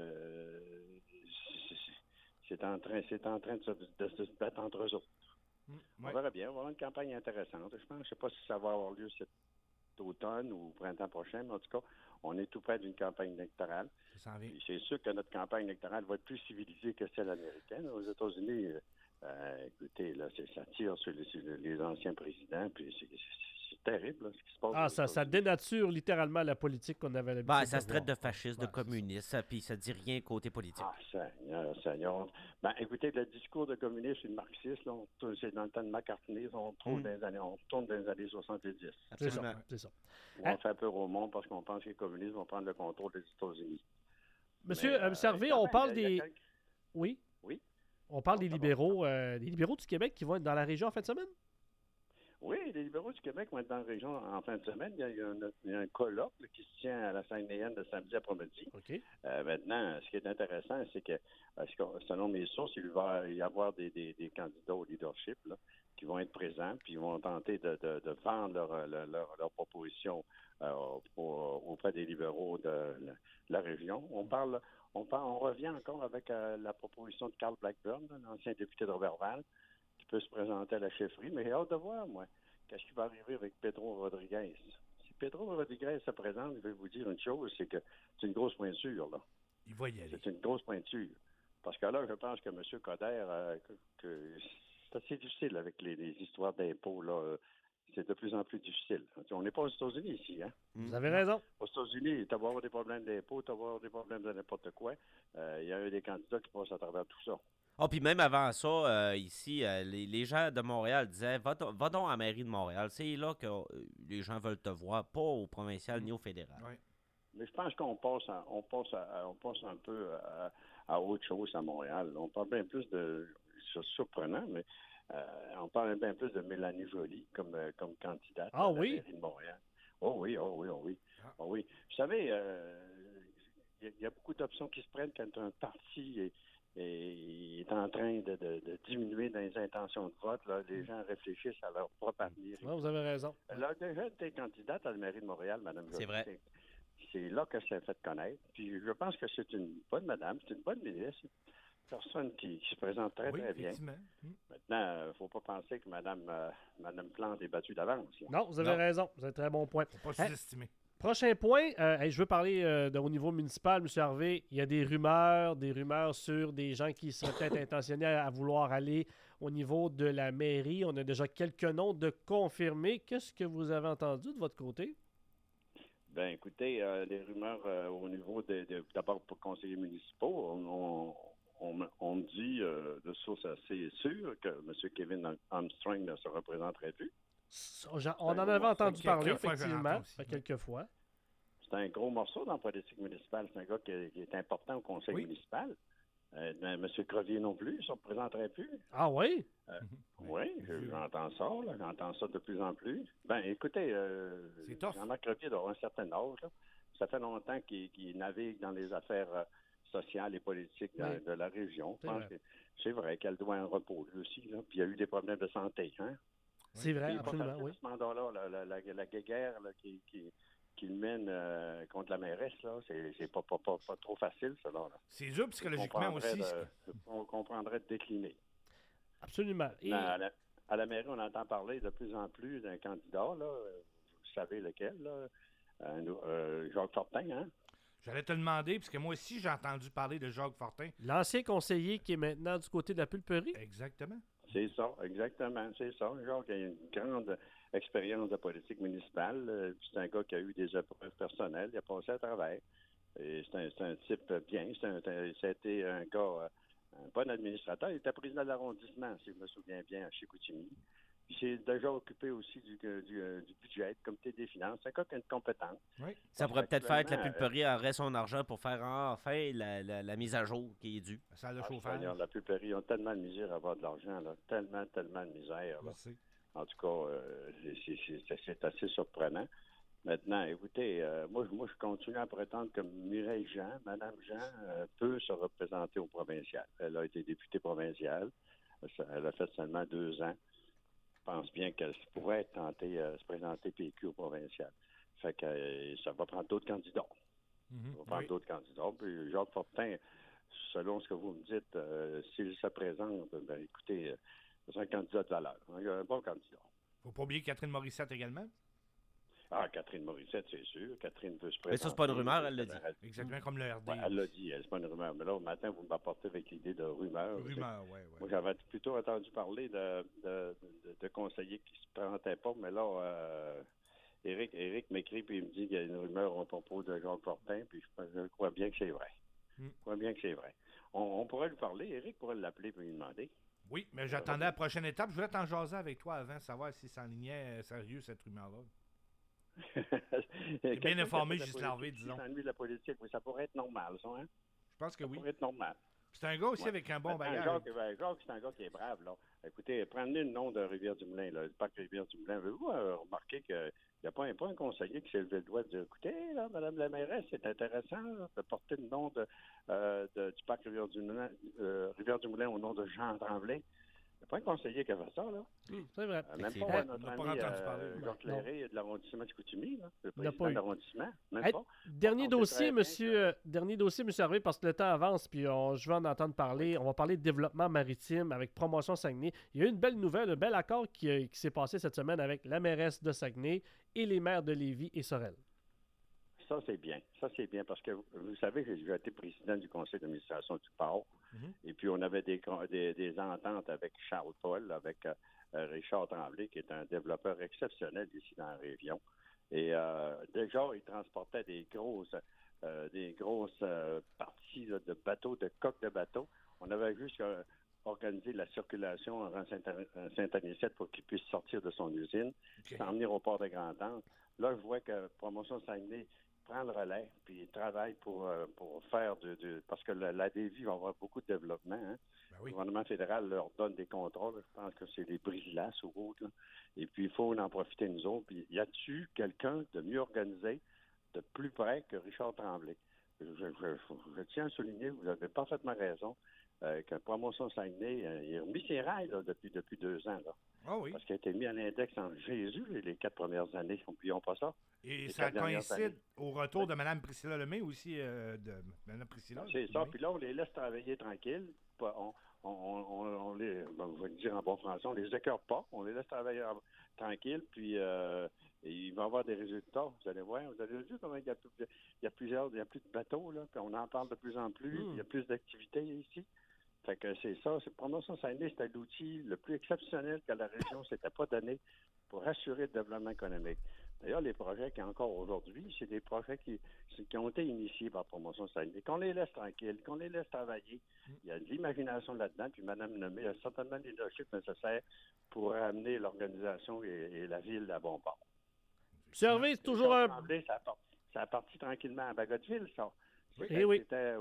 c'est en train de se battre entre eux autres. On verra bien, on va avoir une campagne intéressante. Je pense, je ne sais pas si ça va avoir lieu cet automne ou au printemps prochain, mais en tout cas, on est tout près d'une campagne électorale. C'est sûr que notre campagne électorale va être plus civilisée que celle américaine. Aux États-Unis, écoutez, là, ça tire sur les anciens présidents, puis c'est terrible, là, ce qui se passe. Ça dénature littéralement la politique qu'on avait l'habitude ça se traite de fasciste, de communiste, puis ça dit rien côté politique. Seigneur. Écoutez, le discours de communiste et de marxiste, là, c'est dans le temps de McCartney, on retourne dans les années 70. Absolument. C'est ça. On fait peur au monde parce qu'on pense que les communistes vont prendre le contrôle des États-Unis. Monsieur Harvey, on parle des... Oui? Oui? On parle des libéraux du Québec qui vont être dans la région en fin de semaine? Oui, les libéraux du Québec vont être dans la région en fin de semaine. Il y a un colloque qui se tient à la Saguenayenne de samedi après-midi. Okay. Maintenant, ce qui est intéressant, c'est que, selon mes sources, il va y avoir des candidats au leadership là, qui vont être présents, puis ils vont tenter de vendre leur proposition auprès des libéraux de la région. On revient encore avec la proposition de Carl Blackburn, l'ancien député de Roberval, qui peut se présenter à la chefferie, mais j'ai hâte de voir, moi, qu'est-ce qui va arriver avec Pedro Rodriguez. Si Pedro Rodriguez se présente, je vais vous dire une chose, c'est que c'est une grosse pointure, là. Il va y aller. C'est une grosse pointure. Parce que là, je pense que M. Coderre, c'est assez difficile avec les histoires d'impôts, là. C'est de plus en plus difficile. On n'est pas aux États-Unis ici, hein? Vous avez raison. Aux États-Unis, tu vas avoir des problèmes d'impôts, tu vas avoir des problèmes de n'importe quoi. Il y a des candidats qui passent à travers tout ça. Oh, puis même avant ça, ici, les gens de Montréal disaient va donc à la mairie de Montréal. C'est là que les gens veulent te voir, pas au provincial ni au fédéral. Oui. Mais je pense qu'on passe un peu à autre chose à Montréal. On parle bien plus de... C'est surprenant, mais on parle bien plus de Mélanie Joly comme candidate à la mairie de Montréal. Oh oui. Vous savez, il y a beaucoup d'options qui se prennent quand un parti est en train de diminuer dans les intentions de vote. Là, les gens réfléchissent à leur propre avenir. Ouais, vous avez raison. Là, déjà, tu es candidate à la mairie de Montréal, Mme Joly. C'est vrai. C'est là que ça s'est fait connaître. Puis je pense que c'est une bonne madame, c'est une bonne ministre. Personne qui se présente très bien. Maintenant, il ne faut pas penser que Mme Plante est battue d'avance. Non, vous avez raison. Vous avez un très bon point. Faut pas sous-estimer. Prochain point, je veux parler au niveau municipal, M. Harvey. Il y a des rumeurs sur des gens qui seraient peut-être intentionnés à vouloir aller au niveau de la mairie. On a déjà quelques noms de confirmés. Qu'est-ce que vous avez entendu de votre côté? Bien, écoutez, les rumeurs au niveau d'abord pour conseillers municipaux, on me dit de source assez sûre que M. Kevin Armstrong ne se représenterait plus. On en avait entendu parler, effectivement, quelques fois. C'est un gros morceau dans la politique municipale. C'est un gars qui est important au conseil municipal. M. Crevier non plus, il ne se représenterait plus. Ah oui? Oui, j'entends ça. J'entends ça de plus en plus. Ben, écoutez, Jean-Marc Crevier doit avoir un certain âge. Là. Ça fait longtemps qu'il navigue dans les affaires sociales et politiques de la région. Je pense que c'est vrai qu'elle doit un repos, lui aussi. Là. Puis il y a eu des problèmes de santé. Hein? C'est vrai, absolument, oui. Ce mandat-là, la guéguerre qu'il mène contre la mairesse, là, c'est pas trop facile, ça. Là. C'est dur psychologiquement aussi. On comprendrait de décliner. Absolument. Et... À la mairie, on entend parler de plus en plus d'un candidat, là, vous savez lequel, là, Jacques Fortin, hein? J'allais te demander, parce que moi aussi, j'ai entendu parler de Jacques Fortin. L'ancien conseiller qui est maintenant du côté de la pulperie. Exactement. C'est ça, exactement, c'est ça. Jacques a une grande expérience de politique municipale. C'est un gars qui a eu des épreuves personnelles. Il a passé à travers. Et c'est un type bien. Ça a été un gars, un bon administrateur. Il était président de l'arrondissement, si je me souviens bien, à Chicoutimi. Puis il s'est déjà occupé aussi du budget, du comité des finances. C'est un gars qui a une compétence. Oui. Ça pourrait peut-être faire que la pulperie aurait son argent pour faire enfin la mise à jour qui est due. Ça le chauffage. La pulperie ont tellement de misère à avoir de l'argent. Là. Tellement de misère. Là. En tout cas, c'est assez surprenant. Maintenant, écoutez, moi, je continue à prétendre que Mireille Jean, Mme Jean, peut se représenter au provincial. Elle a été députée provinciale. Elle a fait seulement 2 ans. Je pense bien qu'elle pourrait être tentée se présenter PQ au provincial. Fait que ça va prendre d'autres candidats. Ça va prendre d'autres candidats. Puis Jacques Fortin, selon ce que vous me dites, s'il se présente, ben écoutez, c'est un candidat de valeur. Un bon candidat. Faut pas oublier Catherine Morissette également. Ah, Catherine Morissette, c'est sûr. Catherine veut se présenter. Mais ça, c'est pas une rumeur, elle l'a dit. Exactement comme le RD. Ouais, elle l'a dit, c'est pas une rumeur. Mais là, au matin, vous m'apportez avec l'idée de rumeur. Rumeur, oui. Moi, j'avais plutôt entendu parler de conseillers qui se présentaient pas, mais là, Éric m'écrit puis il me dit qu'il y a une rumeur à propos de Jacques Fortin, puis je crois bien que c'est vrai. Je crois bien que c'est vrai. On pourrait lui parler, Éric pourrait l'appeler pour lui demander. Oui, mais j'attendais la prochaine étape. Je voulais t'en jaser avec toi avant, savoir si ça enlignait sérieux cette rumeur-là. Bien informé, Gilles Larvé, disons. Ça ennuie de la politique, mais ça pourrait être normal, ça, hein? Je pense que oui. Ça pourrait être normal. C'est un gars aussi avec un bon bagage. Jacques, c'est un gars qui est brave, là. Écoutez, prenez le nom de Rivière-du-Moulin, là, le parc Rivière-du-Moulin. Avez-vous remarqué qu'il n'y a pas un conseiller qui s'est levé le doigt et dit, écoutez, là, Madame la mairesse, c'est intéressant là, de porter le nom du parc Rivière-du-Moulin au nom de Jean Tremblay. Il n'y a pas un conseiller qui a fait ça, là. C'est vrai. Même pas notre ami Jean Cléré de l'arrondissement de Chicoutimi, là. Le président de l'arrondissement. Même pas. Dernier dossier, monsieur Harvey, parce que le temps avance, puis je vais en entendre parler. On va parler de développement maritime avec Promotion Saguenay. Il y a eu une belle nouvelle, un bel accord qui s'est passé cette semaine avec la mairesse de Saguenay et les maires de Lévis et Sorel. Ça, c'est bien. Ça, c'est bien parce que, vous savez, j'ai été président du conseil d'administration du port puis, on avait des ententes avec Charles Paul, avec Richard Tremblay, qui est un développeur exceptionnel ici dans la région. Et déjà, il transportait des grosses parties là, de bateaux, de coques de bateaux. On avait juste organisé la circulation en Saint-Anicette pour qu'il puisse sortir de son usine, s'en venir au port de Grande-Anse. Là, je vois que Promotion Saguenay prend le relais, puis il travaille pour faire parce que la DV va avoir beaucoup de développement. Hein. Ben oui. Le gouvernement fédéral leur donne des contrôles. Je pense que c'est les brise-glaces ou autres. Là. Et puis, il faut en profiter nous autres. Puis, y a-tu quelqu'un de mieux organisé, de plus près que Richard Tremblay? Je tiens à souligner, vous avez parfaitement raison, que Promotion Saguenay, il a mis ses rails là, depuis 2 ans. Là. Oh oui. Parce qu'il a été mis à l'index en Jésus les 4 premières années. N'oublions pas ça. Et ça coïncide au retour de Mme Priscilla Lemay aussi, de Mme Priscilla. C'est ça. Puis là, on les laisse travailler tranquilles. On les, je vais le dire en bon français, on les écœure pas. On les laisse travailler tranquilles. Puis il va y avoir des résultats. Vous allez voir. Vous allez voir comment il y a plus de bateaux. Là, puis on en parle de plus en plus. Il y a plus d'activités ici. Fait que c'est ça. Promotion Saguenay, c'était l'outil le plus exceptionnel que la région ne s'était pas donné pour assurer le développement économique. D'ailleurs, les projets qu'il y a encore aujourd'hui, c'est des projets qui ont été initiés par Promotion Saguenay. Qu'on les laisse tranquilles, qu'on les laisse travailler. Il y a de l'imagination là-dedans, puis Mme Lemay a certainement le leadership nécessaire pour amener l'organisation et la ville à bon port. Service, toujours un... Ça a parti tranquillement à Bagotville, ça. Oui.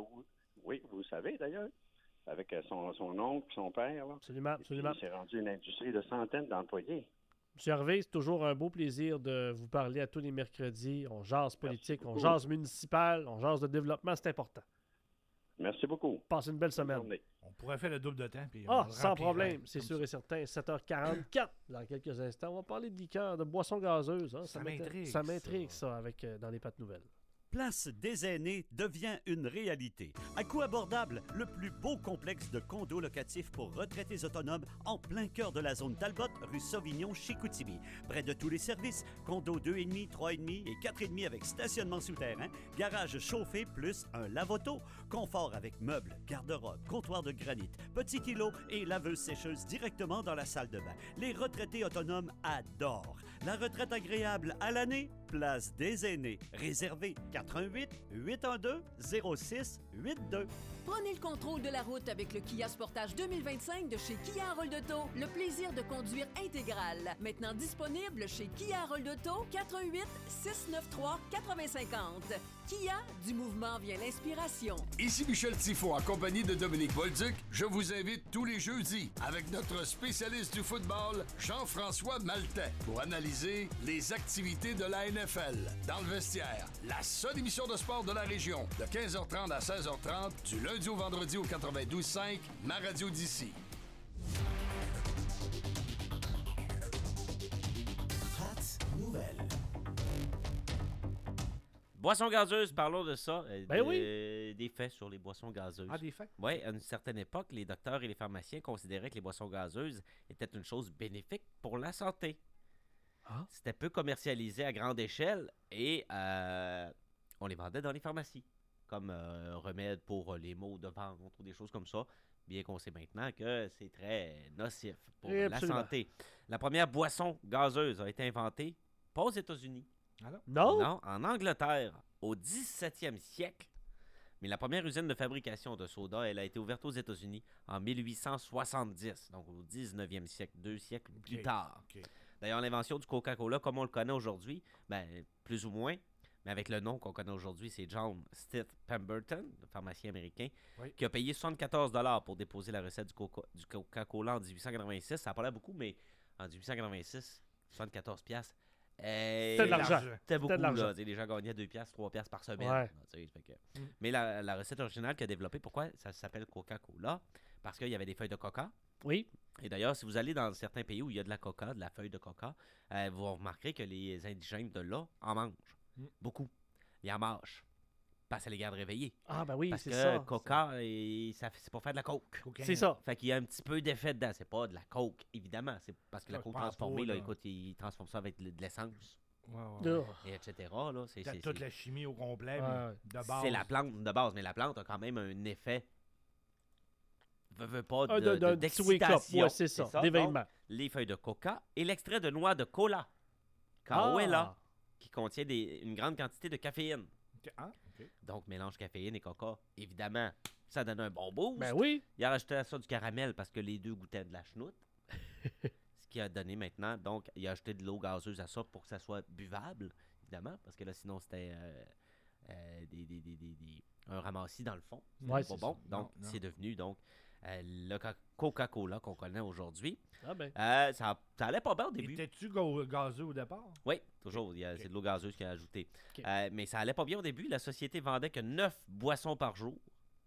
Oui, vous savez d'ailleurs. Avec son oncle et son père. Là. Absolument. C'est rendu une industrie de centaines d'employés. M. Hervé, c'est toujours un beau plaisir de vous parler à tous les mercredis. On jase politique, on jase municipal, on jase de développement, c'est important. Merci beaucoup. Passez une belle semaine. On pourrait faire le double de temps. Puis sans problème, c'est sûr et certain. 7h44, dans quelques instants. On va parler de liqueurs, de boissons gazeuses. Hein. Ça m'intrigue, ça, avec, dans les pattes nouvelles. Place des aînés devient une réalité. À coût abordable, le plus beau complexe de condos locatifs pour retraités autonomes en plein cœur de la zone Talbot, rue Sauvignon, Chicoutimi. Près de tous les services, condos 2,5, 3,5 et 4,5 avec stationnement souterrain, garage chauffé plus un lave-auto, confort avec meubles, garde-robe, comptoir de granit, petit îlot et laveuse sécheuse directement dans la salle de bain. Les retraités autonomes adorent. La retraite agréable à l'année, place des aînés. Réservé 88 812 06 82. Prenez le contrôle de la route avec le Kia Sportage 2025 de chez Kia Harold Auto. Le plaisir de conduire intégral. Maintenant disponible chez Kia Harold Auto, 88 693 8050. Kia, du mouvement vient l'inspiration. Ici Michel Tifo, en compagnie de Dominique Bolduc. Je vous invite tous les jeudis avec notre spécialiste du football, Jean-François Maltais, pour analyser les activités de la NFL. Dans le vestiaire, la seule émission de sport de la région, de 15h30 à 16h30, du lundi au vendredi au 92.5, ma radio d'ici. Boissons gazeuses, parlons de ça. Oui. Des faits sur les boissons gazeuses. Ah, des faits? Oui, à une certaine époque, les docteurs et les pharmaciens considéraient que les boissons gazeuses étaient une chose bénéfique pour la santé. Ah. C'était peu commercialisé à grande échelle et on les vendait dans les pharmacies comme remède pour les maux de ventre ou des choses comme ça, bien qu'on sait maintenant que c'est très nocif pour la santé. La première boisson gazeuse a été inventée pas aux États-Unis. Non, en Angleterre, au 17e siècle. Mais la première usine de fabrication de soda, elle a été ouverte aux États-Unis en 1870, donc au 19e siècle, 2 siècles plus tard. D'ailleurs, l'invention du Coca-Cola, comme on le connaît aujourd'hui, plus ou moins, mais avec le nom qu'on connaît aujourd'hui, c'est John Stith Pemberton, le pharmacien américain, qui a payé 74 $ pour déposer la recette du Coca-Cola en 1886. Ça n'a pas l'air beaucoup, mais en 1886, 74 $. C'était de l'argent. C'était beaucoup, là. Les gens gagnaient 2 $, 3 $ par semaine. Ouais. Là, mais la recette originale qu'il a développée, pourquoi ça s'appelle Coca-Cola? Parce qu'il y avait des feuilles de coca. Oui. Et d'ailleurs, si vous allez dans certains pays où il y a de la coca, de la feuille de coca, vous remarquerez que les indigènes de là en mangent. Beaucoup. Ils en mangent. Parce que ça les garde réveillés. Ah, ben oui, parce c'est que ça. Coca, c'est pour faire de la coke. C'est ça. Fait qu'il y a un petit peu d'effet dedans. C'est pas de la coke, évidemment. C'est parce que la coke transformée, là, écoute, ils transforment ça avec de l'essence. Et etc. Là, c'est toute la chimie au complet, de base. C'est la plante de base, mais la plante a quand même un effet veut pas, d'un petit wake-up. d'excitation. Ouais, c'est ça, d'événement. Donc, les feuilles de coca et l'extrait de noix de cola, Cahuela, qui contient une grande quantité de caféine. Donc, mélange caféine et coca, évidemment, ça donne un bon boost. Ben oui. Il a rajouté à ça du caramel parce que les deux goûtaient de la chenoute. Ce qui a donné maintenant, donc, il a ajouté de l'eau gazeuse à ça pour que ça soit buvable, évidemment, parce que là, sinon, c'était un ramassis dans le fond. Ouais, C'était c'est pas bon. ça. Donc, Non. c'est devenu le Coca-Cola qu'on connaît aujourd'hui. Ah ben. Ça allait pas bien au début. Étais-tu gazeux au départ? Oui, toujours. C'est de l'eau gazeuse qui a ajouté. Mais ça allait pas bien au début. La société vendait que 9 boissons par jour.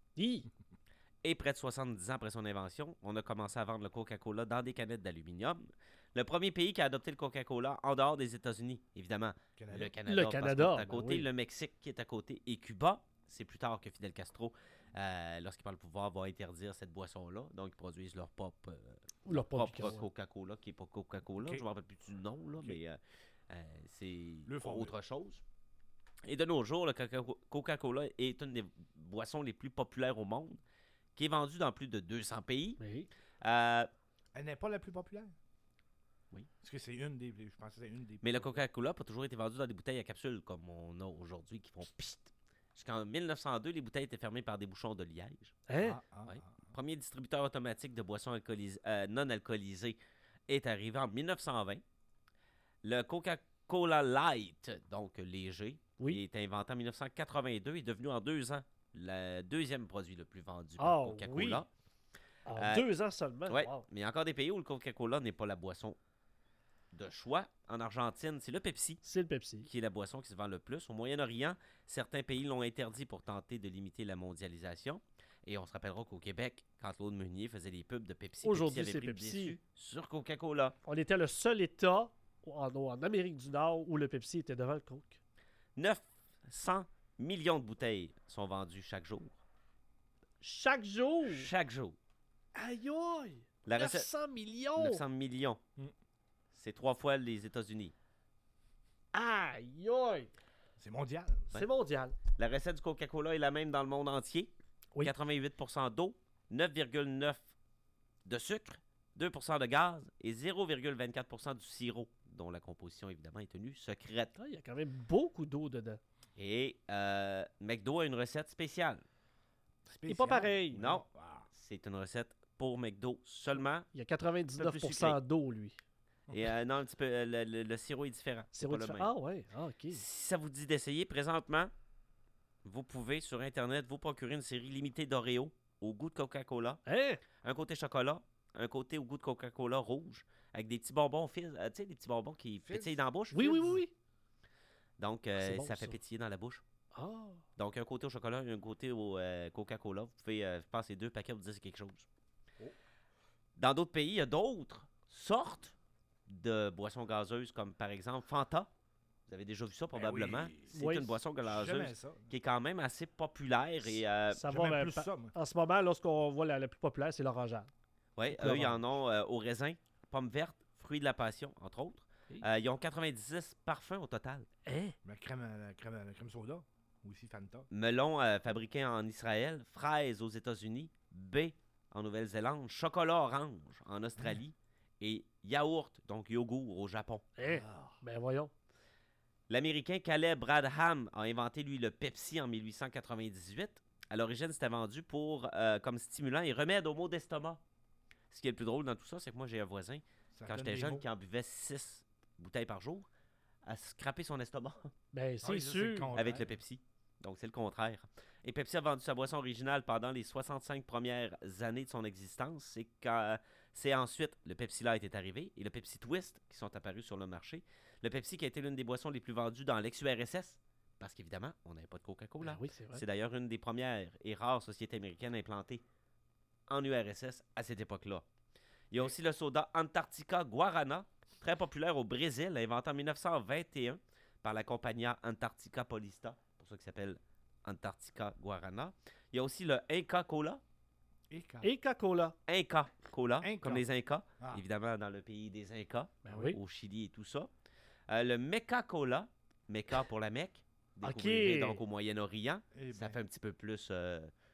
Et près de 70 ans après son invention, on a commencé à vendre le Coca-Cola dans des canettes d'aluminium. Le premier pays qui a adopté le Coca-Cola en dehors des États-unis, évidemment, le Canada. Le Canada, parce qu'on est à côté, oui. le Mexique qui est à côté et Cuba. C'est plus tard que Fidel Castro, lorsqu'il prend le pouvoir, va interdire cette boisson-là. Donc, ils produisent leur propre Coca-Cola, qui n'est pas Coca-Cola. Je ne me rappelle plus du nom, là, mais c'est autre chose. Et de nos jours, le Coca-Cola est une des boissons les plus populaires au monde, qui est vendue dans plus de 200 pays. Oui. Elle n'est pas la plus populaire? Oui. Parce que c'est une des... Je pensais que c'était une des... Mais le Coca-Cola n'a pas toujours été vendu dans des bouteilles à capsules, comme on a aujourd'hui, qui font piste. Jusqu'en 1902, les bouteilles étaient fermées par des bouchons de liège. Hein? Premier distributeur automatique de boissons non alcoolisées est arrivé en 1920. Le Coca-Cola Light, donc léger, est inventé en 1982 et est devenu en 2 ans le deuxième produit le plus vendu par Coca-Cola. En 2 ans seulement? Oui, Wow. mais il y a encore des pays où le Coca-Cola n'est pas la boisson de choix. En Argentine, c'est le Pepsi. C'est le Pepsi. Qui est la boisson qui se vend le plus. Au Moyen-Orient, certains pays l'ont interdit pour tenter de limiter la mondialisation. Et on se rappellera qu'au Québec, quand Claude Meunier faisait les pubs de Pepsi, aujourd'hui, Pepsi c'est avait pris Pepsi. le dessus sur Coca-Cola. On était le seul État en Amérique du Nord où le Pepsi était devant le Coke. 900 millions de bouteilles sont vendues chaque jour. Chaque jour? Chaque jour. Aïe aïe! La 900 millions! 900 millions. C'est 3 fois les États-Unis. Aïe aïe! C'est mondial. C'est mondial. La recette du Coca-Cola est la même dans le monde entier. 88% d'eau, 9,9% de sucre, 2% de gaz et 0,24% du sirop, dont la composition, évidemment, est tenue secrète. Il y a quand même beaucoup d'eau dedans. Et McDo a une recette spéciale. Il n'est pas pareil. Non, c'est une recette pour McDo seulement. Il y a 99% d'eau, lui. Et non, un petit peu, le sirop est différent. Sirop pas le différent. même. Ah ouais, OK. Si ça vous dit d'essayer, présentement, vous pouvez sur Internet vous procurer une série limitée d'Oreo au goût de Coca-Cola. Hein? Un côté chocolat, un côté au goût de Coca-Cola rouge, avec des petits bonbons tu sais, des petits bonbons qui pétillent dans la bouche. Oui. Donc, c'est bon, ça fait ça. pétiller dans la bouche. Ah. Donc, un côté au chocolat et un côté au Coca-Cola. Vous pouvez, je pense, les 2 paquets vous disent quelque chose. Dans d'autres pays, il y a d'autres sortes de boissons gazeuses, comme par exemple Fanta. Vous avez déjà vu ça probablement. oui. C'est Oui. une boisson Jamais gazeuse ça. qui est quand même assez populaire. Et, Ça J'aime va plus ça, moi. En ce moment, lorsqu'on voit la plus populaire, c'est l'orangeade. oui, eux, ils en ont au raisin, pommes vertes, fruits de la passion, entre autres. Ils ont 90 parfums au total. La crème soda. Ou aussi Fanta. Melon fabriqué en Israël, fraises aux États-Unis, baies en Nouvelle-Zélande, chocolat orange en Australie et yaourt, donc yogourt au Japon. Ben voyons. L'Américain Caleb Bradham a inventé, lui, le Pepsi en 1898. À l'origine, c'était vendu comme stimulant et remède aux maux d'estomac. Ce qui est le plus drôle dans tout ça, c'est que moi, j'ai un voisin, quand j'étais jeune, qui en buvait 6 bouteilles par jour, à scraper son estomac. Ben, c'est sûr. Avec le Pepsi. Donc, c'est le contraire. Et Pepsi a vendu sa boisson originale pendant les 65 premières années de son existence. C'est ensuite le Pepsi Light est arrivé et le Pepsi Twist qui sont apparus sur le marché. Le Pepsi qui a été l'une des boissons les plus vendues dans l'ex-URSS. Parce qu'évidemment, on n'avait pas de Coca-Cola. Ben oui, c'est vrai. C'est d'ailleurs une des premières et rares sociétés américaines implantées en URSS à cette époque-là. Il y a aussi le soda Antarctica Guarana, très populaire au Brésil, inventé en 1921 par la Compagnia Antarctica Paulista, pour ça qui s'appelle Antarctica Guarana. Il y a aussi le Inca Cola. Inca Cola. Inca Cola, Inca. comme les Incas, Ah. évidemment dans le pays des Incas, Ben oui. au Chili et tout ça. Le Mecca Cola, Mecca pour la Mecque, découvrirez donc au Moyen-Orient. Eh Ça ben. fait un petit peu plus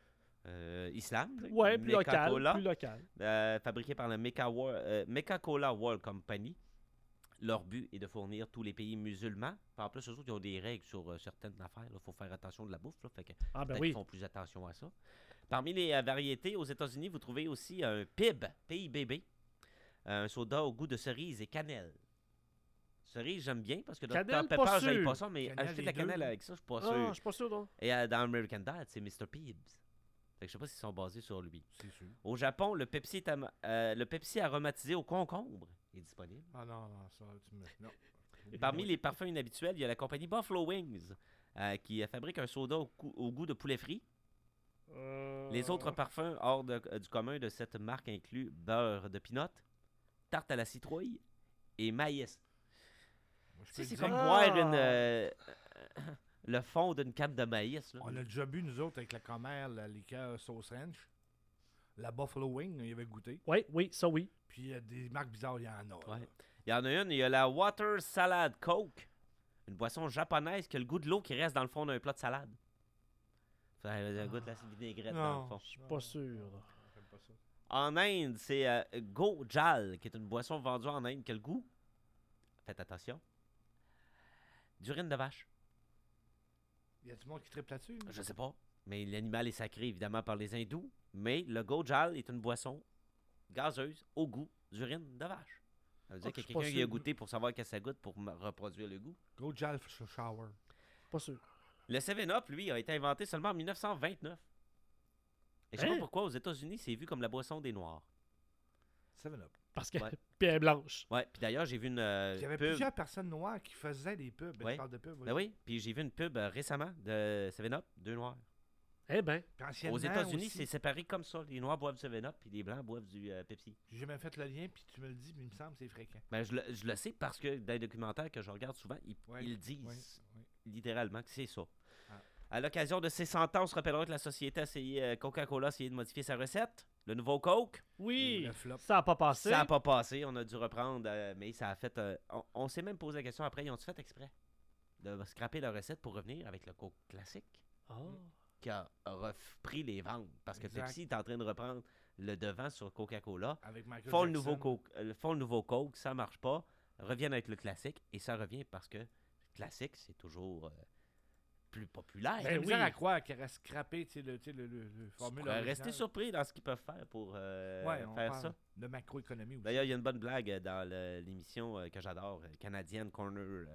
Islam. Ouais, plus local. Fabriqué par la Meca-Cola World Company. Leur but est de fournir tous les pays musulmans. En plus, eux autres, ils ont des règles sur certaines affaires. Il faut faire attention de la bouffe. Là, fait que ils font plus attention à ça. Parmi les variétés, aux États-Unis, vous trouvez aussi un PIB, P-I-B-B. Un soda au goût de cerise et cannelle. Cerise, j'aime bien parce que Dr Pepper, j'aime pas ça, mais acheter de la cannelle avec ça, je suis pas sûr. Je suis pas sûr, non. Et dans American Dad, c'est Mr. Pibbs. Fait que je sais pas s'ils sont basés sur lui. C'est sûr. Au Japon, le Pepsi aromatisé au concombre est disponible. Ah non, ça, tu me... Non. Parmi les parfums inhabituels, il y a la compagnie Buffalo Wings qui fabrique un soda au goût de poulet frit. Les autres parfums hors du commun de cette marque incluent beurre de pinot, tarte à la citrouille et maïs. C'est comme boire le fond d'une canne de maïs. Là. On a déjà bu, nous autres, avec la commère, la liqueur sauce ranch. La Buffalo Wing, il y avait goûté. Oui, ça oui. Puis il y a des marques bizarres, il y en a. Ouais. Il y en a une, il y a la Water Salad Coke. Une boisson japonaise qui a le goût de l'eau qui reste dans le fond d'un plat de salade. Ça a le goût de la vinaigrette dans le fond. Je suis pas sûr. J'aime pas ça. En Inde, c'est Gojal, qui est une boisson vendue en Inde qui a le goût, faites attention, d'urine de vache. Y a du monde qui triple là-dessus? Je sais pas. Mais l'animal est sacré, évidemment, par les hindous. Mais le Gojal est une boisson gazeuse au goût d'urine de vache. Ça veut dire qu'il y a quelqu'un qui a goûté pour savoir que ça goûte pour reproduire le goût. Gojal Shower. Pas sûr. Le 7-Up, lui, a été inventé seulement en 1929. Et je sais pas pourquoi, aux États-Unis, c'est vu comme la boisson des Noirs. 7-Up. Parce que puis elle est blanche. Ouais, puis d'ailleurs, j'ai vu une Il y avait pub. plusieurs personnes noires qui faisaient des pubs. Ouais. Je parle de pubs. Ben oui, puis j'ai vu une pub récemment de 7-Up, 2 Noirs. Eh ben. Aux États-Unis, c'est séparé comme ça. Les Noirs boivent du 7-Up, puis les Blancs boivent du Pepsi. J'ai jamais fait le lien, puis tu me le dis, mais il me semble que c'est fréquent. Ben, je le sais parce que dans les documentaires que je regarde souvent, ils disent littéralement que c'est ça. Ah. À l'occasion de ses 100 ans, on se rappellera que la société a essayé, Coca-Cola a essayé de modifier sa recette. Le nouveau Coke. Oui, ça n'a pas passé. Ça n'a pas passé. On a dû reprendre, mais ça a fait... on s'est même posé la question après, ils ont-tu fait exprès de scraper la recette pour revenir avec le Coke classique? Qui a repris les ventes. Parce que Pepsi est en train de reprendre le devant sur Coca-Cola. Font le nouveau Coke, ça marche pas. Reviennent avec le classique. Et ça revient parce que le classique, c'est toujours plus populaire. J'ai misère à croire qu'elle reste scrappé le formule original. Restez surpris dans ce qu'ils peuvent faire pour faire ça. De macroéconomie aussi. D'ailleurs, il y a une bonne blague dans l'émission que j'adore, canadienne, Corner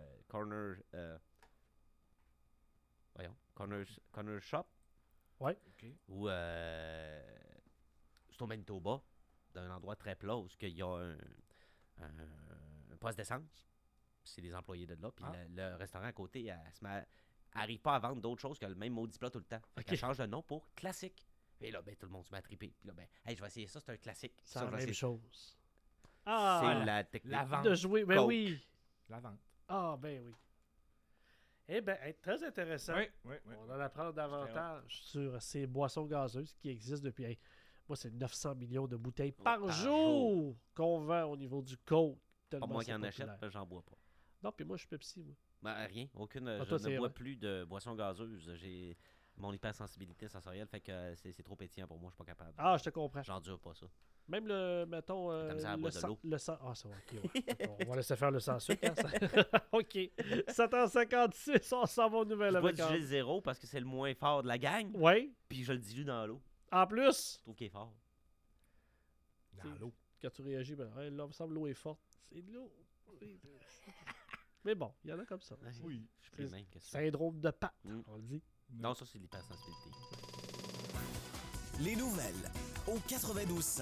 Shop. Ouais. Okay. Où c'est au Manitoba, dans un endroit très plat où il y a un poste d'essence. C'est les employés de là. Puis le restaurant à côté n'arrive pas à vendre d'autres choses que le même maudit plat tout le temps. Elle change de nom pour classique. Et là, tout le monde se met à triper. Puis là, je vais essayer ça, c'est un classique. C'est la même chose. C'est la technique. La vente. De jouer, ben oui. La vente. Ah, ben oui. Eh bien, très intéressant. Oui. On en apprend davantage sur ces boissons gazeuses qui existent depuis... moi, c'est 900 millions de bouteilles par jour qu'on vend au niveau du Coke. Pas moi qui en achète, j'en bois pas. Non, puis moi, je suis Pepsi, moi. Ben, rien. Je ne bois plus de boissons gazeuses. J'ai mon hypersensibilité sensorielle, fait que c'est trop pétillant pour moi, je suis pas capable. Ah, je te comprends. J'endure pas ça. Même mettons, le sang. Ah, ça va, ok. On va laisser faire le sang sucre. OK. 7h56, on s'en va aux nouvelles. Je bois du Gilles Zéro parce que c'est le moins fort de la gang. Oui. Puis je le dilue dans l'eau. En plus. Je trouve qu'il est fort. Dans l'eau. Quand tu réagis, là, il me semble que l'eau est forte. C'est de l'eau. Mais bon, il y en a comme ça. Oui. Je suis même que ça. Syndrome de pâte, on le dit. Non, ça, c'est l'hypersensibilité. Les nouvelles au 92.5.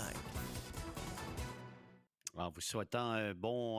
En vous souhaitant un bon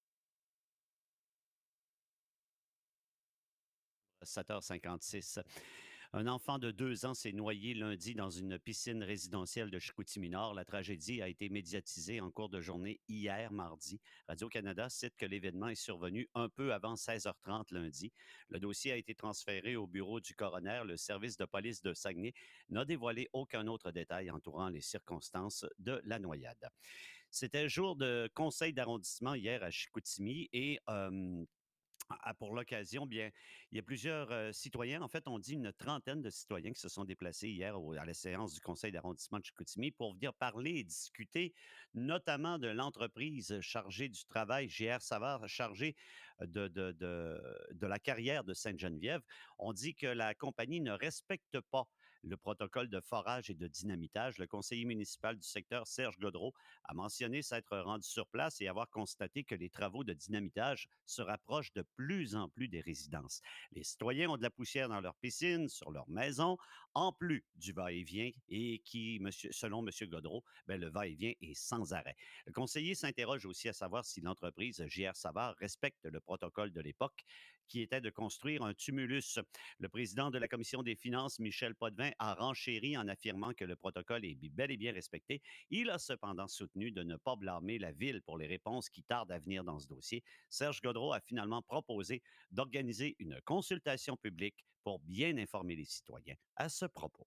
7h56. Un enfant de 2 ans s'est noyé lundi dans une piscine résidentielle de Chicoutimi-Nord. La tragédie a été médiatisée en cours de journée hier, mardi. Radio-Canada cite que l'événement est survenu un peu avant 16h30 lundi. Le dossier a été transféré au bureau du coroner. Le service de police de Saguenay n'a dévoilé aucun autre détail entourant les circonstances de la noyade. C'était jour de conseil d'arrondissement hier à Chicoutimi et Pour l'occasion, bien, il y a plusieurs citoyens, en fait, on dit une trentaine de citoyens qui se sont déplacés hier à la séance du conseil d'arrondissement de Chicoutimi pour venir parler et discuter notamment de l'entreprise chargée du travail, GR Savard, chargée de la carrière de Sainte-Geneviève. On dit que la compagnie ne respecte pas le protocole de forage et de dynamitage. Le conseiller municipal du secteur, Serge Godreau, a mentionné s'être rendu sur place et avoir constaté que les travaux de dynamitage se rapprochent de plus en plus des résidences. Les citoyens ont de la poussière dans leurs piscines, sur leurs maisons, en plus du va-et-vient et qui, selon M. Godreau, le va-et-vient est sans arrêt. Le conseiller s'interroge aussi à savoir si l'entreprise JR Savard respecte le protocole de l'époque qui était de construire un tumulus. Le président de la commission des finances, Michel Potvin, a renchéri en affirmant que le protocole est bel et bien respecté. Il a cependant soutenu de ne pas blâmer la ville pour les réponses qui tardent à venir dans ce dossier. Serge Godreau a finalement proposé d'organiser une consultation publique pour bien informer les citoyens à ce propos.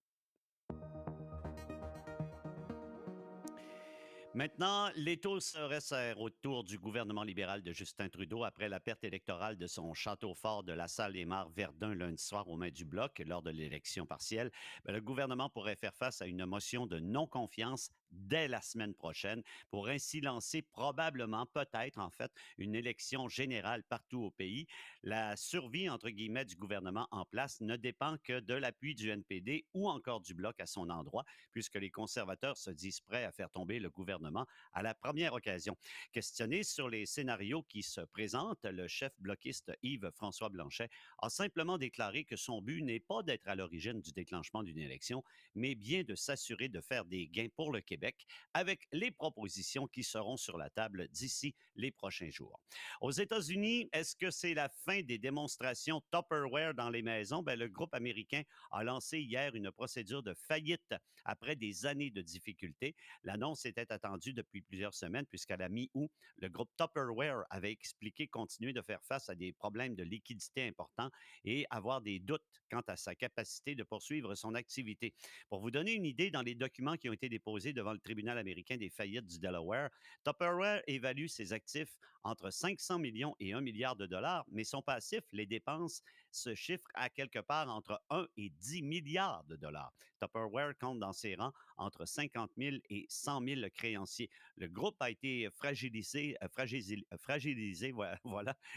Maintenant, l'étau se resserre autour du gouvernement libéral de Justin Trudeau après la perte électorale de son château fort de la Salle-des-Mares-Verdun lundi soir aux mains du Bloc lors de l'élection partielle. Le gouvernement pourrait faire face à une motion de non-confiance dès la semaine prochaine pour ainsi lancer probablement, peut-être en fait, une élection générale partout au pays. La survie, entre guillemets, du gouvernement en place ne dépend que de l'appui du NPD ou encore du Bloc à son endroit, puisque les conservateurs se disent prêts à faire tomber le gouvernement à la première occasion. Questionné sur les scénarios qui se présentent, le chef bloquiste Yves-François Blanchet a simplement déclaré que son but n'est pas d'être à l'origine du déclenchement d'une élection, mais bien de s'assurer de faire des gains pour le Québec avec les propositions qui seront sur la table d'ici les prochains jours. Aux États-Unis, est-ce que c'est la fin des démonstrations Tupperware dans les maisons? Le groupe américain a lancé hier une procédure de faillite après des années de difficultés. L'annonce était attendue depuis plusieurs semaines, puisqu'à la mi-août, le groupe Tupperware avait expliqué continuer de faire face à des problèmes de liquidité importants et avoir des doutes quant à sa capacité de poursuivre son activité. Pour vous donner une idée, dans les documents qui ont été déposés devant le tribunal américain des faillites du Delaware, Tupperware évalue ses actifs entre 500 millions et 1 milliard de dollars, mais son passif, les dépenses, se chiffrent à quelque part entre 1 et 10 milliards de dollars. Tupperware compte dans ses rangs entre 50 000 et 100 000 créanciers. Le groupe a été fragilisé, voilà,